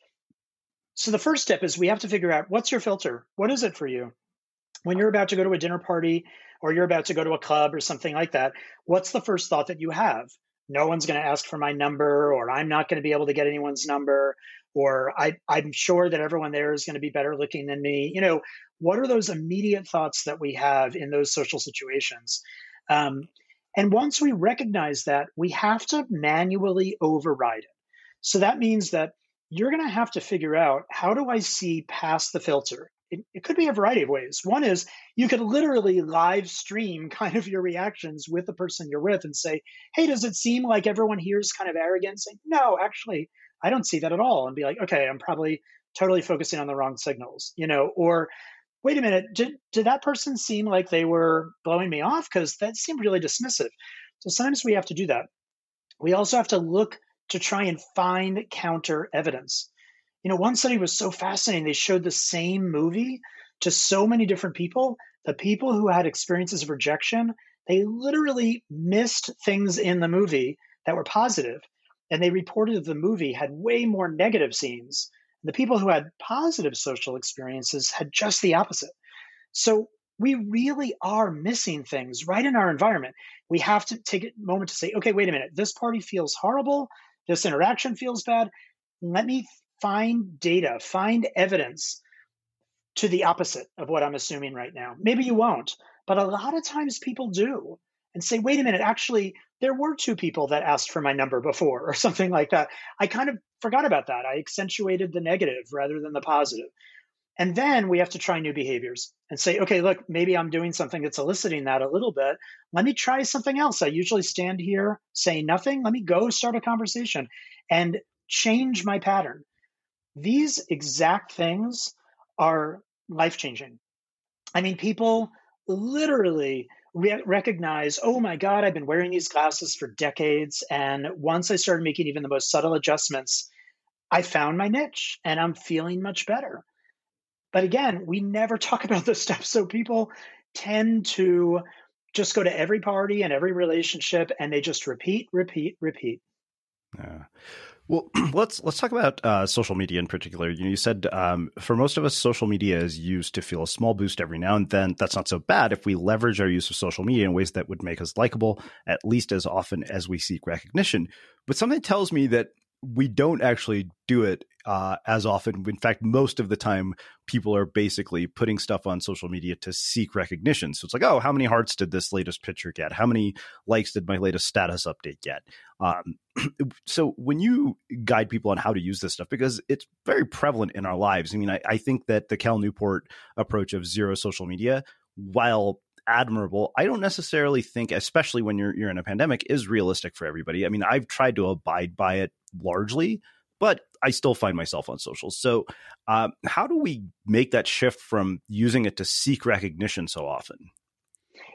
So the first step is we have to figure out, what's your filter? What is it for you? When you're about to go to a dinner party or you're about to go to a club or something like that, what's the first thought that you have? No one's going to ask for my number, or I'm not going to be able to get anyone's number, or I, I'm sure that everyone there is going to be better looking than me. You know, what are those immediate thoughts that we have in those social situations? Um, and once we recognize that, we have to manually override it. So that means that you're going to have to figure out, how do I see past the filter? It, it could be a variety of ways. One is you could literally live stream kind of your reactions with the person you're with and say, hey, does it seem like everyone here is kind of arrogant? Saying, no, actually, I don't see that at all. And be like, okay, I'm probably totally focusing on the wrong signals, you know, or wait a minute, did, did that person seem like they were blowing me off? Because that seemed really dismissive. So sometimes we have to do that. We also have to look to try and find counter evidence. You know, one study was so fascinating. They showed the same movie to so many different people. The people who had experiences of rejection, they literally missed things in the movie that were positive, and they reported that the movie had way more negative scenes. The people who had positive social experiences had just the opposite. So we really are missing things right in our environment. We have to take a moment to say, okay, wait a minute, this party feels horrible. This interaction feels bad. Let me find data, find evidence to the opposite of what I'm assuming right now. Maybe you won't, but a lot of times people do, and say, wait a minute, actually, there were two people that asked for my number before, or something like that. I kind of forgot about that. I accentuated the negative rather than the positive. And then we have to try new behaviors and say, okay, look, maybe I'm doing something that's eliciting that a little bit. Let me try something else. I usually stand here, say nothing. Let me go start a conversation and change my pattern. These exact things are life-changing. I mean, people literally re- recognize, oh my God, I've been wearing these glasses for decades. And once I started making even the most subtle adjustments, I found my niche and I'm feeling much better. But again, we never talk about this stuff. So people tend to just go to every party and every relationship, and they just repeat, repeat, repeat. Yeah. Well, let's let's talk about uh, social media in particular. You know, you said um, for most of us, social media is used to feel a small boost every now and then. That's not so bad if we leverage our use of social media in ways that would make us likable, at least as often as we seek recognition. But something tells me that we don't actually do it uh, as often. In fact, most of the time, people are basically putting stuff on social media to seek recognition. So it's like, oh, how many hearts did this latest picture get? How many likes did my latest status update get? Um, so when you guide people on how to use this stuff, because it's very prevalent in our lives. I mean, I, I think that the Cal Newport approach of zero social media, while admirable, I don't necessarily think, especially when you're you're in a pandemic, is realistic for everybody. I mean, I've tried to abide by it largely, but I still find myself on social. So um, how do we make that shift from using it to seek recognition so often?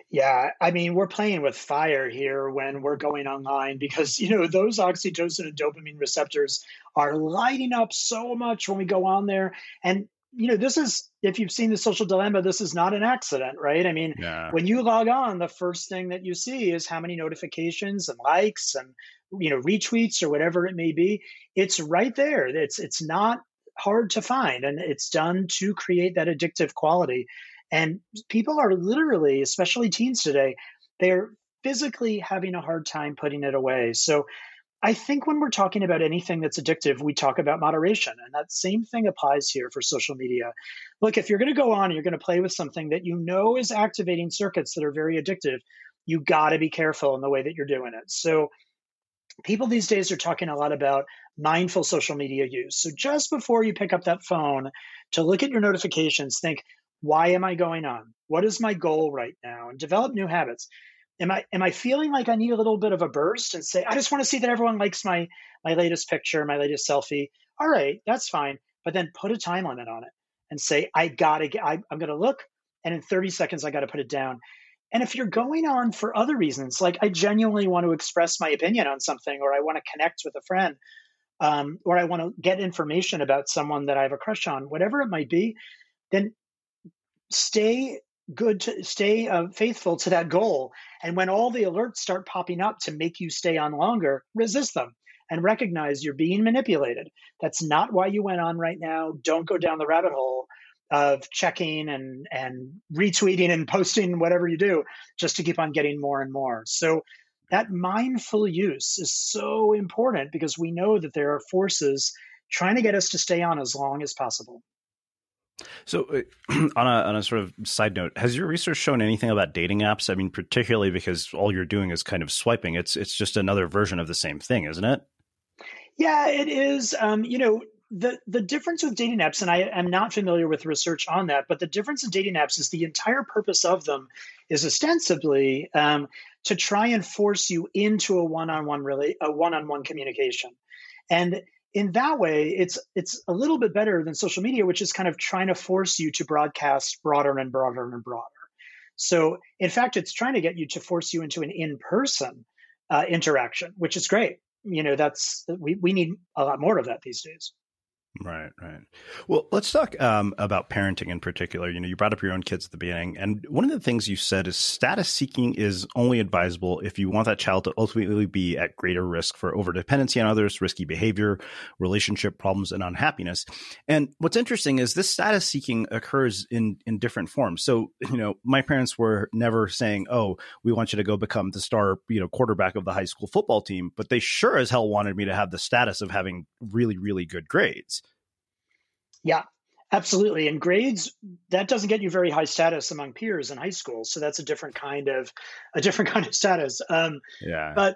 Yeah, I mean, we're playing with fire here when we're going online because, you know, those oxytocin and dopamine receptors are lighting up so much when we go on there. And, you know, this is, if you've seen The Social Dilemma, this is not an accident, right? I mean, Yeah. when you log on, the first thing that you see is how many notifications and likes and, you know, retweets or whatever it may be. It's right there. It's it's not hard to find, and it's done to create that addictive quality. And people are literally, especially teens today, they're physically having a hard time putting it away. So I think when we're talking about anything that's addictive, we talk about moderation. And that same thing applies here for social media. Look, if you're going to go on and you're going to play with something that you know is activating circuits that are very addictive, you got to be careful in the way that you're doing it. So people these days are talking a lot about mindful social media use. So just before you pick up that phone to look at your notifications, think, why am I going on? What is my goal right now? And develop new habits. Am I am I feeling like I need a little bit of a burst and say, I just want to see that everyone likes my my latest picture, my latest selfie? All right, that's fine. But then put a time limit on it and say, I gotta get, I, I'm gonna look, and in thirty seconds I gotta put it down. And if you're going on for other reasons, like I genuinely want to express my opinion on something, or I want to connect with a friend, um, or I want to get information about someone that I have a crush on, whatever it might be, then stay good to stay uh, faithful to that goal. And when all the alerts start popping up to make you stay on longer, resist them and recognize you're being manipulated. That's not why you went on right now. Don't go down the rabbit hole of checking and and retweeting and posting whatever you do just to keep on getting more and more. So that mindful use is so important because we know that there are forces trying to get us to stay on as long as possible. So uh, on a on a sort of side note, has your research shown anything about dating apps? I mean, particularly because all you're doing is kind of swiping. It's it's just another version of the same thing, isn't it? Yeah, it is. Um, you know, the the difference with dating apps, and I am not familiar with research on that, but the difference in dating apps is the entire purpose of them is ostensibly um, to try and force you into a one-on-one rela- a one-on-one communication. And in that way, it's it's a little bit better than social media, which is kind of trying to force you to broadcast broader and broader and broader. So, in fact, it's trying to get you to force you into an in-person uh, interaction, which is great. You know, that's we we need a lot more of that these days. Right, right. Well, let's talk um, about parenting in particular. You know, you brought up your own kids at the beginning, and one of the things you said is status seeking is only advisable if you want that child to ultimately be at greater risk for overdependency on others, risky behavior, relationship problems, and unhappiness. And what's interesting is this status seeking occurs in in different forms. So, you know, my parents were never saying, "Oh, we want you to go become the star, you know, quarterback of the high school football team," but they sure as hell wanted me to have the status of having really, really good grades. Yeah, absolutely. And grades, that doesn't get you very high status among peers in high school. So that's a different kind of a different kind of status. Um, Yeah. but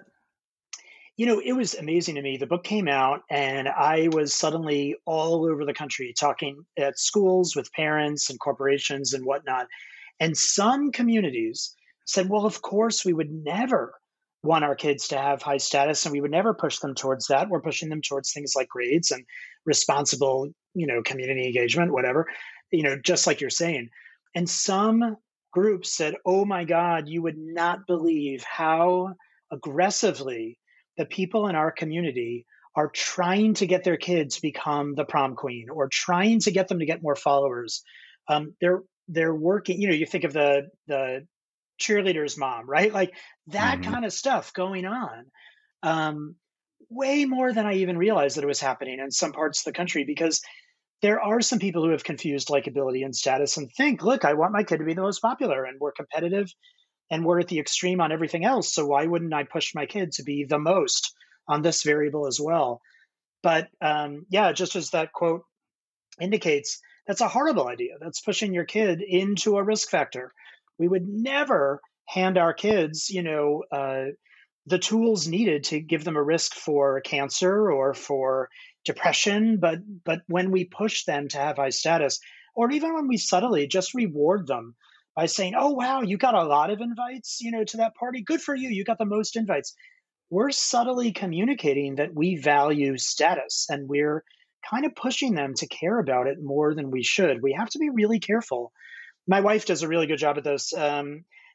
you know, it was amazing to me. The book came out and I was suddenly all over the country talking at schools with parents and corporations and whatnot. And some communities said, well, of course, we would never want our kids to have high status and we would never push them towards that. We're pushing them towards things like grades and responsible, you know, community engagement, whatever, you know, just like you're saying. And some groups said, oh my God, you would not believe how aggressively the people in our community are trying to get their kids to become the prom queen or trying to get them to get more followers. Um, they're they're working, you know, you think of the the cheerleader's mom, right? Like that Mhm. kind of stuff going on. Um, way more than I even realized that it was happening in some parts of the country because there are some people who have confused likability and status and think, look, I want my kid to be the most popular and we're competitive and we're at the extreme on everything else. So why wouldn't I push my kid to be the most on this variable as well? But um, yeah, just as that quote indicates, that's a horrible idea. That's pushing your kid into a risk factor. We would never hand our kids, you know, uh, the tools needed to give them a risk for cancer or for depression. But but when we push them to have high status, or even when we subtly just reward them by saying, "Oh wow, you got a lot of invites, you know, to that party. Good for you. You got the most invites." We're subtly communicating that we value status, and we're kind of pushing them to care about it more than we should. We have to be really careful. My wife does a really good job at this. Um,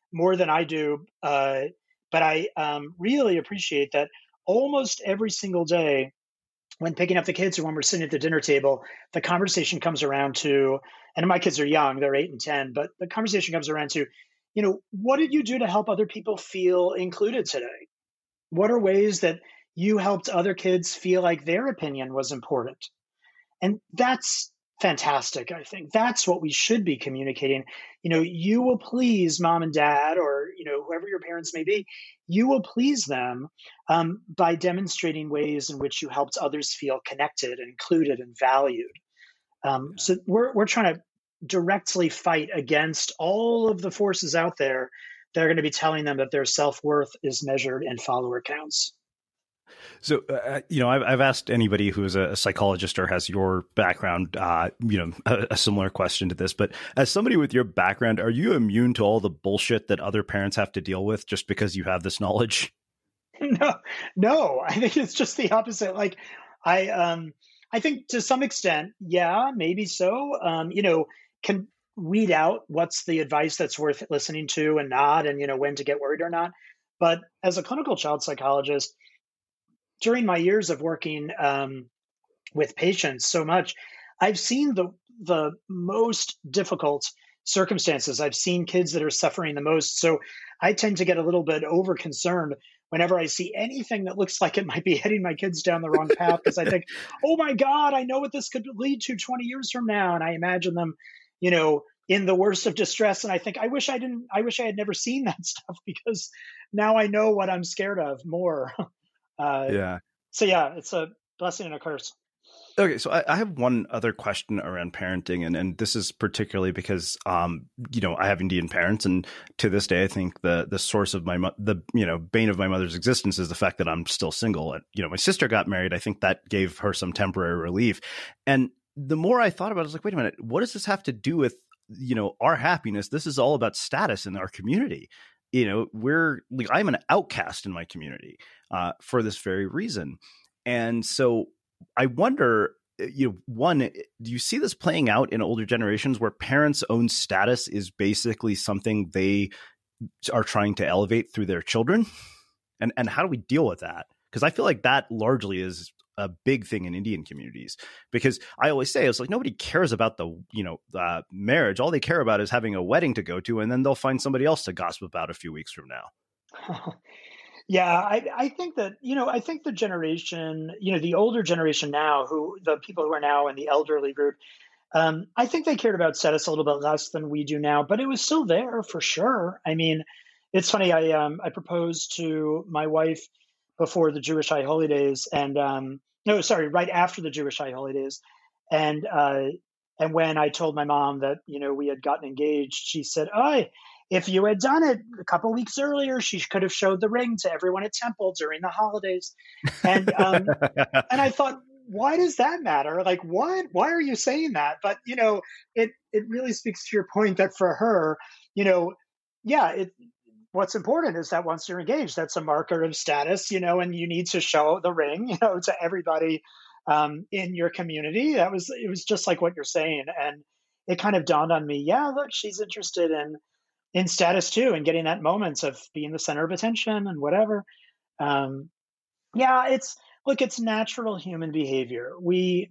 more than I do. Uh, but I um, really appreciate that almost every single day when picking up the kids or when we're sitting at the dinner table, the conversation comes around to, and my kids are young, they're eight and ten, but the conversation comes around to, you know, what did you do to help other people feel included today? What are ways that you helped other kids feel like their opinion was important? And that's fantastic, I think. That's what we should be communicating. You know, you will please mom and dad, or, you know, whoever your parents may be, you will please them um, by demonstrating ways in which you helped others feel connected, included, and valued. Um, so we're we're trying to directly fight against all of the forces out there that are going to be telling them that their self-worth is measured in follower counts. So, uh, you know, I've, I've asked anybody who is a psychologist or has your background, uh, you know, a, a similar question to this. But as somebody with your background, are you immune to all the bullshit that other parents have to deal with just because you have this knowledge? No, no, I think it's just the opposite. Like, I, um, I think to some extent, yeah, maybe so. Um, you know, can weed out what's the advice that's worth listening to and not, and, you know, when to get worried or not. But as a clinical child psychologist, during my years of working um, with patients so much, I've seen the the most difficult circumstances. I've seen kids that are suffering the most. So I tend to get a little bit over concerned whenever I see anything that looks like it might be heading my kids down the wrong path, because I think, oh my God, I know what this could lead to twenty years from now. And I imagine them, you know, in the worst of distress. And I think, I wish I didn't, I wish I had never seen that stuff, because now I know what I'm scared of more. Uh, yeah. So yeah, it's a blessing and a curse. Okay, so I, I have one other question around parenting, and, and this is particularly because, um, you know, I have Indian parents, and to this day, I think the the source of my mo- the you know bane of my mother's existence is the fact that I'm still single. And you know, my sister got married. I think that gave her some temporary relief. And the more I thought about it, I was like, wait a minute, what does this have to do with you know our happiness? This is all about status in our community. You know, we're like, I'm an outcast in my community uh, for this very reason. And so I wonder, you know, one, do you see this playing out in older generations where parents' own status is basically something they are trying to elevate through their children? And and how do we deal with that? Because I feel like that largely is a big thing in Indian communities, because I always say it's like nobody cares about the, you know, uh, marriage. All they care about is having a wedding to go to, and then they'll find somebody else to gossip about a few weeks from now. Yeah, I, I think that, you know, I think the generation, you know, the older generation now, who the people who are now in the elderly group, um, I think they cared about status a little bit less than we do now, but it was still there for sure. I mean, it's funny. I um, I proposed to my wife before the Jewish High Holy Days, and um, no, sorry, right after the Jewish High Holy Days, and uh, and when I told my mom that you know we had gotten engaged, she said, "Oh, if you had done it a couple weeks earlier, she could have showed the ring to everyone at temple during the holidays." And um, and I thought, why does that matter? Like, what? Why are you saying that? But you know, it it really speaks to your point that for her, you know, yeah, it. What's important is that once you're engaged, that's a marker of status, you know, and you need to show the ring, you know, to everybody um, in your community. That was, it was just like what you're saying. And it kind of dawned on me, yeah, look, she's interested in, in status too, and getting that moment of being the center of attention and whatever. Um, yeah, it's, look, it's natural human behavior. We,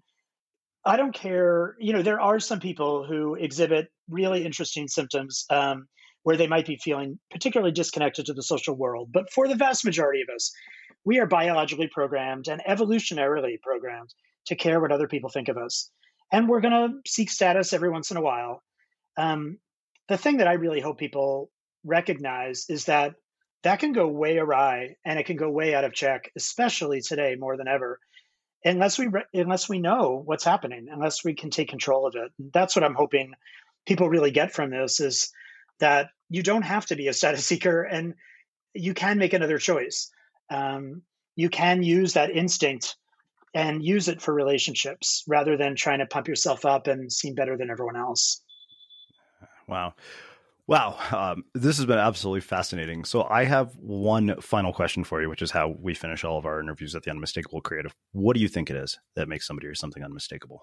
I don't care, you know, there are some people who exhibit really interesting symptoms, um, where they might be feeling particularly disconnected to the social world. But for the vast majority of us, we are biologically programmed and evolutionarily programmed to care what other people think of us. And we're going to seek status every once in a while. Um, the thing that I really hope people recognize is that that can go way awry, and it can go way out of check, especially today more than ever, unless we, re- unless we know what's happening, unless we can take control of it. That's what I'm hoping people really get from this, is that you don't have to be a status seeker, and you can make another choice. Um, you can use that instinct and use it for relationships rather than trying to pump yourself up and seem better than everyone else. Wow. Wow. Um, this has been absolutely fascinating. So I have one final question for you, which is how we finish all of our interviews at the Unmistakable Creative. What do you think it is that makes somebody or something unmistakable?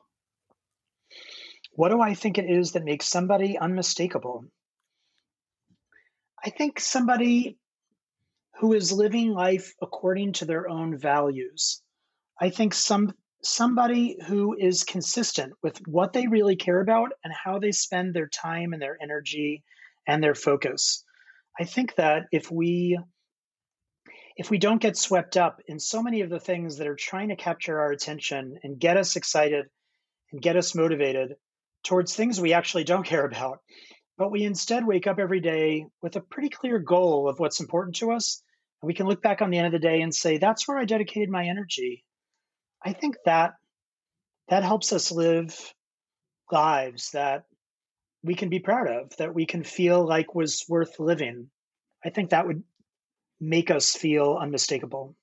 What do I think it is that makes somebody unmistakable? I think somebody who is living life according to their own values. I think some somebody who is consistent with what they really care about and how they spend their time and their energy and their focus. I think that if we if we don't get swept up in so many of the things that are trying to capture our attention and get us excited and get us motivated towards things we actually don't care about, but we instead wake up every day with a pretty clear goal of what's important to us, and we can look back on the end of the day and say, that's where I dedicated my energy. I think that that helps us live lives that we can be proud of, that we can feel like was worth living. I think that would make us feel unmistakable.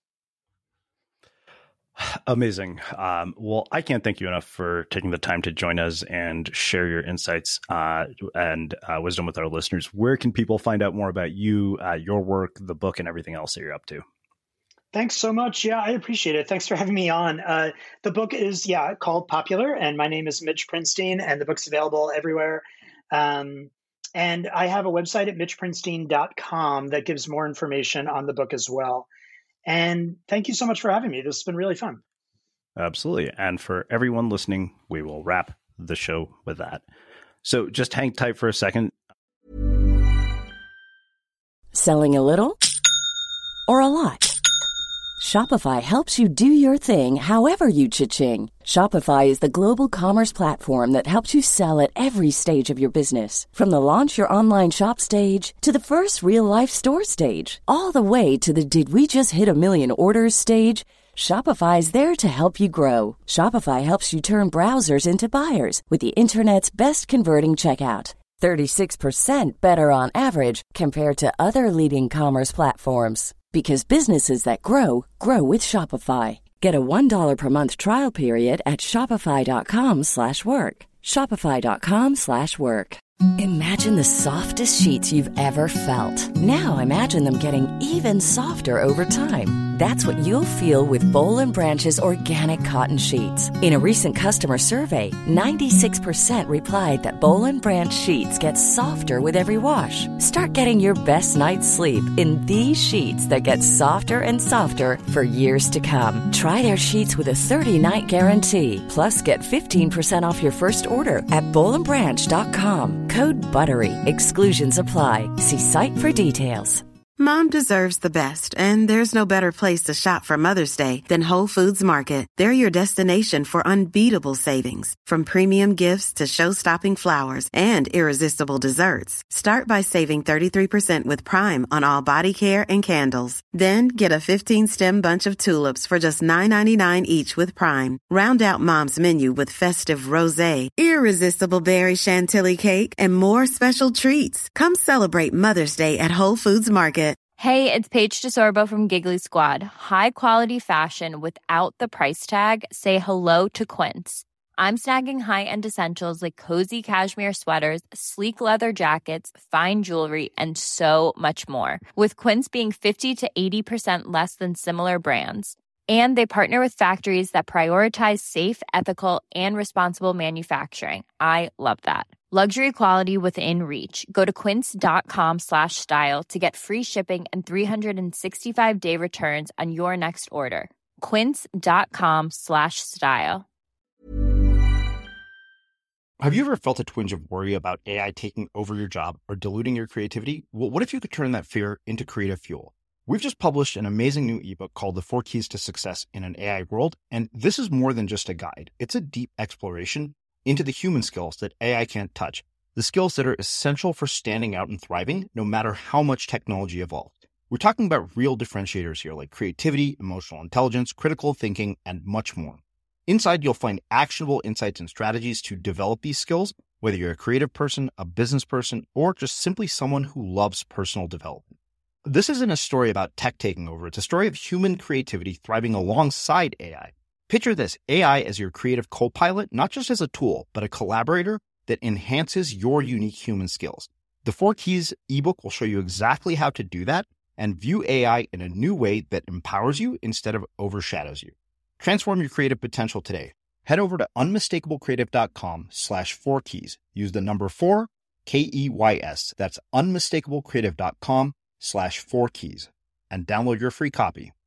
Amazing. Um, well, I can't thank you enough for taking the time to join us and share your insights uh, and uh, wisdom with our listeners. Where can people find out more about you, uh, your work, the book, and everything else that you're up to? Thanks so much. Yeah, I appreciate it. Thanks for having me on. Uh, the book is, yeah, called Popular, and my name is Mitch Prinstein, and the book's available everywhere. Um, and I have a website at mitch prinstein dot com that gives more information on the book as well. And thank you so much for having me. This has been really fun. Absolutely. And for everyone listening, we will wrap the show with that. So just hang tight for a second. Selling a little or a lot? Shopify helps you do your thing however you cha-ching. Shopify is the global commerce platform that helps you sell at every stage of your business. From the launch your online shop stage to the first real-life store stage, all the way to the did we just hit a million orders stage. Shopify is there to help you grow. Shopify helps you turn browsers into buyers with the internet's best converting checkout. thirty-six percent better on average compared to other leading commerce platforms. Because businesses that grow, grow with Shopify. Get a one dollar per month trial period at shopify.com slash work. Shopify.com slash work. Imagine the softest sheets you've ever felt. Now imagine them getting even softer over time. That's what you'll feel with Boll and Branch's organic cotton sheets. In a recent customer survey, ninety-six percent replied that Boll and Branch sheets get softer with every wash. Start getting your best night's sleep in these sheets that get softer and softer for years to come. Try their sheets with a thirty-night guarantee. Plus, get fifteen percent off your first order at boll and branch dot com. Code BUTTERY. Exclusions apply. See site for details. Mom deserves the best, and there's no better place to shop for Mother's Day than Whole Foods Market. They're your destination for unbeatable savings, from premium gifts to show-stopping flowers and irresistible desserts. Start by saving thirty-three percent with Prime on all body care and candles. Then get a fifteen-stem bunch of tulips for just nine ninety-nine each with Prime. Round out Mom's menu with festive rosé, irresistible berry chantilly cake, and more special treats. Come celebrate Mother's Day at Whole Foods Market. Hey, it's Paige DeSorbo from Giggly Squad. High quality fashion without the price tag. Say hello to Quince. I'm snagging high-end essentials like cozy cashmere sweaters, sleek leather jackets, fine jewelry, and so much more. With Quince being fifty to eighty percent less than similar brands. And they partner with factories that prioritize safe, ethical, and responsible manufacturing. I love that. Luxury quality within reach. Go to quince.com slash style to get free shipping and three sixty-five day returns on your next order. Quince.com slash style. Have you ever felt a twinge of worry about A I taking over your job or diluting your creativity? Well, what if you could turn that fear into creative fuel? We've just published an amazing new ebook called The Four Keys to Success in an A I World, and this is more than just a guide. It's a deep exploration into the human skills that A I can't touch, the skills that are essential for standing out and thriving, no matter how much technology evolves. We're talking about real differentiators here, like creativity, emotional intelligence, critical thinking, and much more. Inside, you'll find actionable insights and strategies to develop these skills, whether you're a creative person, a business person, or just simply someone who loves personal development. This isn't a story about tech taking over. It's a story of human creativity thriving alongside A I. Picture this, A I as your creative co-pilot, not just as a tool, but a collaborator that enhances your unique human skills. The Four Keys ebook will show you exactly how to do that and view A I in a new way that empowers you instead of overshadows you. Transform your creative potential today. Head over to unmistakablecreative.com slash four keys. Use the number four, K E Y S. That's unmistakablecreative.com slash four keys and download your free copy.